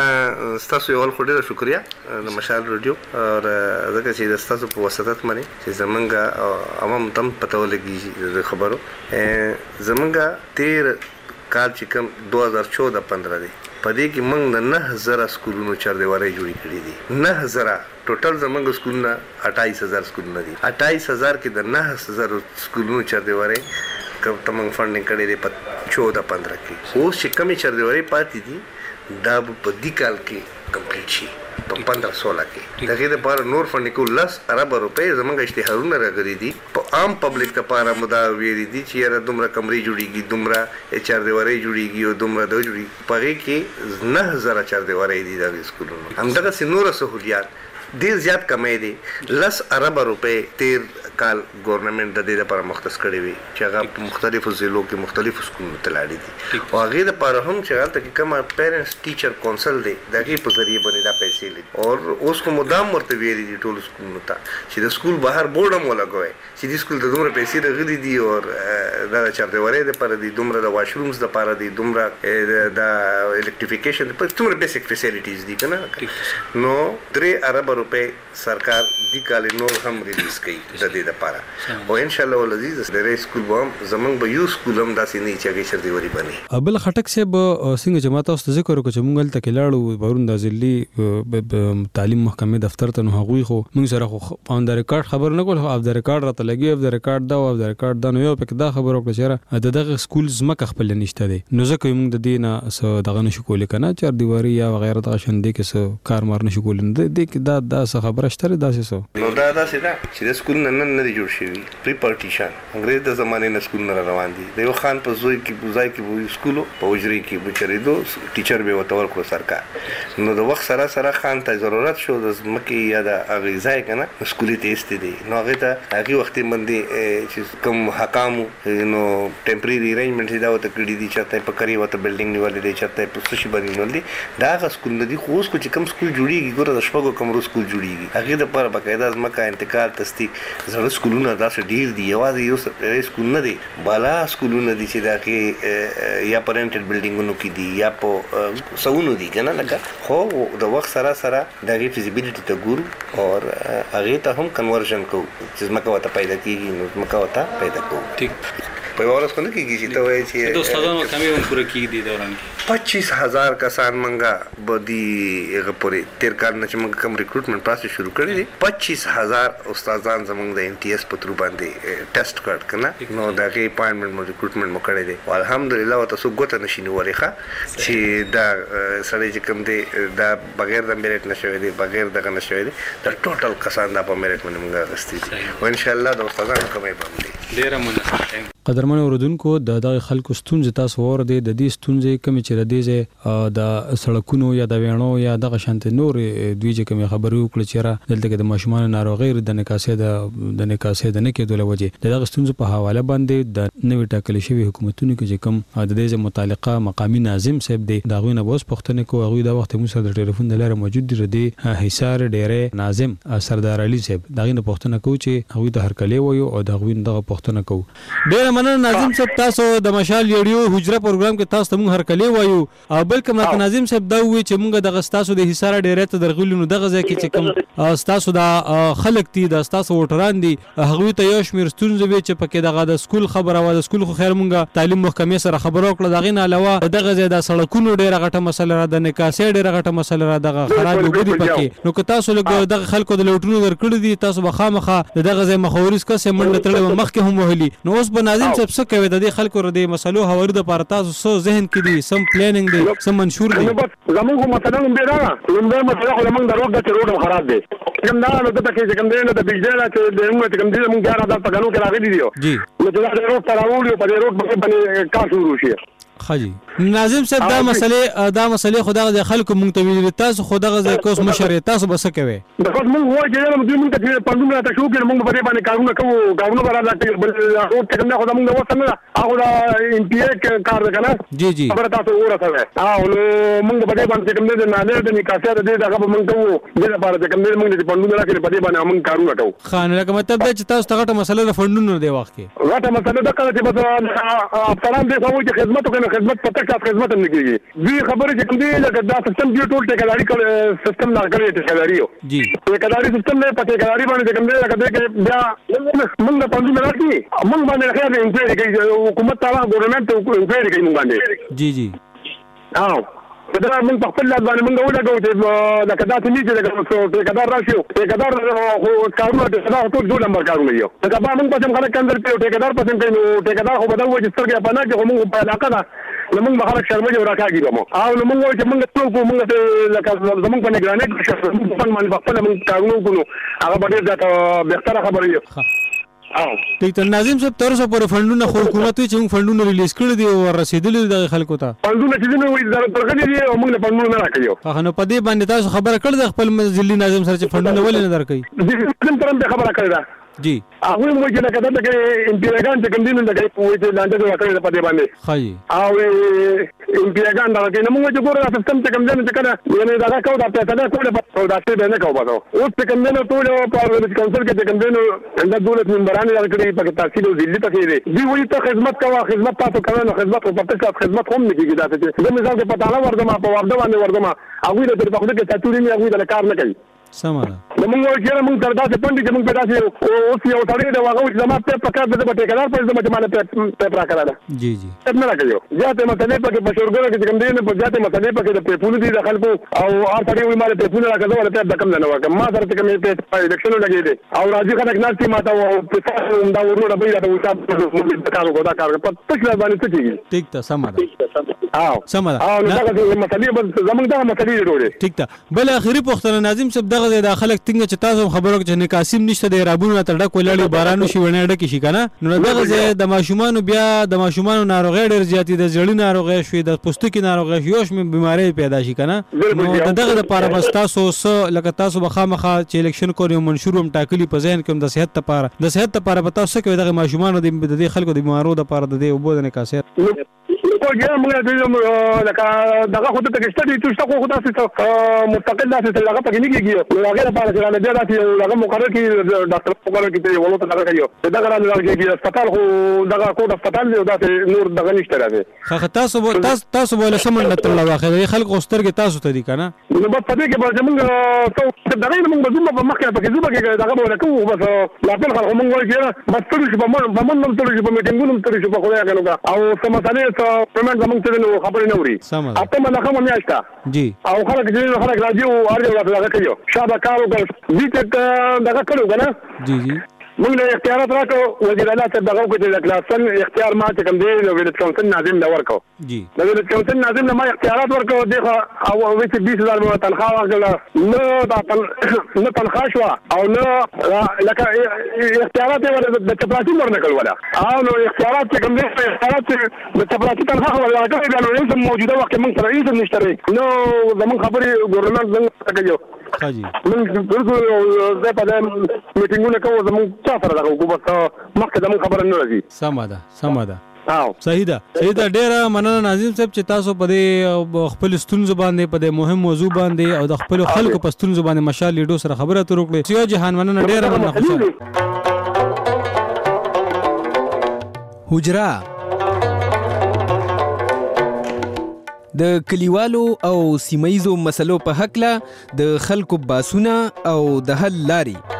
تاسو یو ول خو ډیره شکریا د مشال رادیو او زکه چې تاسو په واسطه باندې چې زمونږ عوام تم پته ولګي د خبرو زمونږ تیر کال چې کوم دو هزار چودہ پندرہ دی پدې کې موږ د نه هزار سکولونو چار دیواري جوړې کړې دي نه هزار ټوټل زمونږ سکولونه اٹھائیس ہزار سکولونه دي اٹھائیس ہزار کې د نه هزار سکولونو چار دیواري کوم تمنګ فنډینګ کړي دي په چودہ پندرہ کې اوس چې کمی چار دیواري پاتې دي دا په دې کال کې کمپلیټ شي په پندرہ سولہ کې دغه د بار نور فنډ کو لس ارب روپے زمونږ اشتهارونه راغلي دي په عام پبلک ته پاره مدا ویری دي چې را دومره کمرې جوړیږي دومره چار دیواري جوړیږي او دومره د جوړي پغې کې نه هزار چار دیواري دي د سکولونو همدغه سينور سہولیات ډیر زیات کمې دي لس ارب روپے تیر کال ګورنمنت د دې لپاره مختص کړی وي چې هغه په مختلفو ضلعو کې مختلفو سکولونو ته لاړې دي او هغه د لپاره هم چې هلته کې کومه پیرنټس ټیچر کونسل دی دغه په ذریعہ باندې دا پیسې لري او اوس کوم مدام ورته ویلي دي ټول سکولونو ته چې د سکول بهر بورډ هم ولګوي چې د سکول د دومره پیسې راغلي دي او دا چار دیواري د لپاره دي دومره د واشرومز د لپاره دي دومره د الکتریفیکیشن د لپاره دومره بیسیک فیسیلیټیز دي کنه نو درې ارب روپے سرکار دی کال نور هم ریلیز کړي د دې لپاره او ان شاء الله ولذیذ د سکول بم زمنګ به یو سکول هم داسې نه چې چر دیواري باندې ابل خټک صاحب څنګه جماعت اوس ذکر وکړو چې مونږ تل کلاړو بارون د ضلعي تعلیم محکمې دفتر ته نو هغوی خو مونږ سره خو اون د ریکارډ خبر نه کول خو اف د ریکارډ راته لګي اف د ریکارډ دا او اف د ریکارډ دا نو یو پک دا خبر وکړه چې د دغه سکول زمکه خپل نشته دی نو ځکه مونږ د دې نه دغه نشو کولای کنه چر دیواري یا وغیرہ د شاندې کې څه کار مار نشو کولای د دې کې دا دا څه خبره شته داسې سو نو دا داسې ده چې د سکول نن نه دی جوړ شوی پری پارټیشن انګریز د زمانه نه سکول نه روان دي د یو خان په زوی کې بوزای کې سکول په وجري کې بچریدو ټیچر به وتور کړ سرکار نو د وخت سره سره خان ته ضرورت شو د مکه یا د اغیزای کنه سکولي ته است دي نو هغه ته هغه وخت باندې چې کوم حکام نو ټمپرری ارینجمنټ دا وته کړی دي چې ته په کری وته بلډینګ نیولې دي چې ته په سشي باندې نیولې دا هغه سکول نه دي خو اوس کو چې کوم سکول جوړیږي ګوره د شپږو کمرو سکول جوړیږي هغه د پر بقاعده ځمکه انتقال تصدیق زړه سکولونه داسې ډیر دي یوازې یو سکول نه دی بالا سکولونه دي چې دا کې یا پرنټډ بلډینګونو کې دي یا په سونو دي کنه لکه خو د وخت سره سره د فیزیبিলিټی ته ګورو او هغه ته هم کنورژن کوو چې ځمکه وته پیدا کیږي نو ځمکه وته پیدا کوو ټیک په ورځ باندې کېږي چې ته وایي چې د استادانو کمی هم پوره کېږي د دوران کې پچیس هزار کسان منګه بدی هغه پورې تیر کال نه چې موږ کوم ریکروټمنټ پروسس شروع کړی دی پچیس هزار استادان زموږ د ان ټي اس په تر باندې ټیسټ کړ کنه نو دا کې اپاینټمنټ مو ریکروټمنټ مو کړی دی الحمدلله تاسو ګوت نشي نیولې ښه چې دا سړی چې کوم دی دا بغیر د میریټ نشوي دی بغیر دغه نشوي دی د ټوټل کسان دا په میریټ باندې موږ غستې دي او ان شاء الله د استادانو کمې باندې ډیر مننه قدرمن اوردونکو د دغه خلکو ستونزې تاسو ور دي د دې ستونزې کمی چې د دې د سړکونو یا د وینو یا دغه شانت نور دوی چې کوم خبرو کړ چې را دلته د ماشومان ناروغي د نکاسې د د نکاسې د نه کېدو لوجه دغه ستونزې په حواله باندې د نوې ټاکل شوی حکومتونو کې چې کوم د دې متعلقه مقامی ناظم صاحب دی دغه نه بوس پښتنه کو هغه د وخت مو سره د ټلیفون د لاره موجود دی د حصار ډیره ناظم سردار علي صاحب دغه نه پښتنه کو چې هغه د هرکلې وایو او دغه دغه پښتنه کو ډیره مننه ناظم صاحب تاسو د مشال ریډیو حجره پروګرام کې تاسو ته مونږ هرکلې وایو او بلکې ماته ناظم صاحب دا وی چې مونږ د تاسو د حصار ډیره ته درغلو نو دغه ځکه چې کوم تاسو د خلک دي د تاسو وټران دي هغه ته یو شمیر ستونزې وي چې پکې دغه د سکول خبره و د سکول خو خیر مونږ تعلیم محکمې سره خبرو کړل دغه نه علاوه دغه ځای د سړکونو ډیره غټه مسله را د نکاسې ډیره غټه مسله را دغه خراب وګړي پکې نو که تاسو له دغه خلکو د لوټونو درکړل دي تاسو به خامخه دغه ځای مخاورس کسه منډه تړل مخکې هم وهلي نو اوس به ناظم صاحب څه کوي د دې خلکو ر دې مسلو هواري د پاره تاسو سو ذهن کې دي سم پلانینګ دي سم منشور دي زموږ مثلا به دا لمبه مثلا خو موږ دروغ د روډ خراب دي کوم دا نو ته کې کوم دی نو د بجلی لا چې د موږ کوم دی موږ ګار دا په قانون کې راغلي دي جی نو دا د روډ تراول په روډ باندې کار شروع شي خاجي ناظم صاحب دا مسلې دا مسلې خدای د خلکو مونږ ته ویل تاسو خدای د کوس مشر تاسو بس کوي د کوم مونږ وایي چې موږ موږ ته پندونه ته شو کې موږ په دې باندې کارونه کوو کارونه برابر بل او څنګه خدای موږ وسنه هغه د ان پی ای کار کنه جی جی خبره تاسو ورته او موږ په دې باندې کوم دې نه نه د نکاسه د دې هغه موږ کوو دې لپاره کوم دې موږ د پندونه راکړي په دې باندې موږ کارونه کوو خان لکه مطلب دا چې تاسو ته مسله د فندونو دی وخت کې غټه مسله دا کله چې بس افسران دې سوي چې خدمت کوي خدمت پته کا خدمت هم نکېږي دوی خبره چې کوم دی لکه دا سیستم دی ټول ټیکداري سیستم لا کړی ټیکداري یو جی ټیکداري سیستم نه پته ټیکداري باندې کوم دی لکه دا بیا موږ د پندونه راکړي موږ باندې خیر انکوایري کوي حکومت تعالی ګورنمنت انکوایري کوي موږ باندې جی جی او دا موږ په خپل لاس باندې موږ ولګو چې لکه دا چې نیچه لکه ټیکدار راشي ټیکدار خو کارونه ټیکدار ټول ټول نمبر کارونه یو دا به موږ په څنګه خلک اندر په ټیکدار په څنګه نو ټیکدار خو بدل وځي سترګې په نه کې موږ په علاقه دا موږ به خلک شرمجه راکاږي مو او نو موږ چې موږ ټول کو موږ ته لکه زموږ په نگرانۍ کې شرم باندې خپل موږ کارونه کوو هغه باندې دا بهتره خبره یو او ټیک ناظم صاحب تر اوسه پر فندونه خو حکومت چې موږ فندونه ریلیز کړی دي او رسیدلي د خلکو ته فندونه چې نه وي درغلي دي او موږ فندونه نه راکړو هغه نو په دې باندې تاسو خبره کړل د خپل ځلي ناظم سره چې فندونه ولې نه درکې دې کوم ترم به خبره کړی دا جی هغه مو چې لکه دا کې امپیریګان چې کوم دي نو دا کې پوهې ته لاندې راکړی په دې باندې خاي او امپیریګان دا کې نو موږ چې ګورو سیستم چې کوم دي چې کنه یعنی دا کو دا ته دا کوله په دا څه نه کوو باسو او چې کوم دي نو ټول په کونسل کې چې کوم دي نو د دولت منبران راکړي په تحصیل او ضلع ته دي دی وایي ته خدمت کوه خدمت تاسو کوئ نو خدمت په تاسو خدمت هم نه کیږي دا ته زه مثال کې پتا نه ورځم په ورده باندې ورځم هغه د په خپل کې تاتوري نه هغه د کار نه کوي سمه نو موږ چې موږ تر داسې پندې چې موږ په داسې اوس یو سړی دا واغو چې زما په پکار د ټیکدار په ځما چې مانه په پرا کړه جی جی څنګه راکړو ځاته مسلې په کې بشورګره کې کوم دی نه په ځاته مسلې په کې د پیپول دي د خلکو او هر سړی وي مال پیپول راکړو ولا ته د کم نه وکم ما سره کوم په الیکشن لګی دي او راځي خلک نه چې ماته او په دا ورونه به دا وځه په کارو دا کار په تاسو باندې څه کیږي ټیک ته سمه ده او سم ده او دغه مسلې بس زمونږ دغه مسلې ډوړې ټیک ده بل اخیری پوښتنه ناظم صاحب دغه د خلک څنګه چې تاسو خبرو کې نه قاسم نشته د رابونو ته ډک ولاړی بارانو شي ونه ډک شي کنه نو دغه د ماشومان بیا د ماشومان ناروغي ډېر زیاتې د زړی ناروغي شوي د پوستکي ناروغي شوي یوش بیماری پیدا شي کنه نو دغه لپاره بس تاسو سره لکه تاسو بخامخه چې الیکشن کوي منشور هم ټاکلي په ذهن کې د صحت لپاره د صحت لپاره په تاسو کې دغه ماشومان د دې خلکو د بیمارو لپاره د دې وبو د نکاسیت او ګیا موږ د لکه دغه خو ته کېشته دي تاسو خو خدای څخه مستقل داسې لږه پکې نه کیږي هغه لپاره چې نه بیا داسې هغه مقرر کی ډاکټر مقرر کی ته ولوت دغه کوي دغه راځي چې هسپتال خو دغه کوټ هسپتال دی داسې نور دغه نشته راځي خو تاسو تاسو تاسو ول سمون نتل واخر خلک اوسترګ تاسو ته دي کنه نو په دې کې به موږ څو دغه موږ بزوم په مخه پکې زوبه کې دغه ولا کوو بس لا بل خلک موږ وایي چې بس تل شي په من په من تل شي په میټینګونو تل شي په خدای کنه او سمسالې ته پمن زمونږ ته نو خبرې نه وري اته ما لخوا مې آشتا جی او خلک چې خلک راځي او اړ یو راځي کوي شابه کارو کوي دې ته دغه کړو کنه جی جی موږ له اختیارات راکړو وزیر اعلی ته دغه کوي د کلاسن اختیار ما چې کوم دی نو ویل کونسل ناظم له ورکو جی نو ویل کونسل ناظم له ما اختیارات ورکو دغه او وې بیس هزار مو تنخواه واخله نو دا نو تنخواه شو او نو لکه اختیارات ور د چپراتی ورنه کول ولا او نو اختیارات چې کوم دی اختیارات د چپراتی تنخواه ولا راکړي دا نو هم موجوده وخت موږ سره هیڅ نشته نو زمون خبرې ګورنمنت څنګه کوي حاجی موږ ټول زه په دې میټینګونه کوو زمون چا سره دغه حکومت مخکې زمون خبره نه راځي سمه ده سمه ده او صحیح ده صحیح ده ډیره مننه ناظم صاحب چې تاسو په دې خپل ستونزو باندې په دې مهم موضوع باندې او د خپل خلکو په ستونزو باندې مشال لیډو سره خبره تر وکړه سیو جهان مننه ډیره مننه خوشاله حجرا د کلیوالو او سیمایزو مسلو په حق له د خلکو باسونه او د حل لاري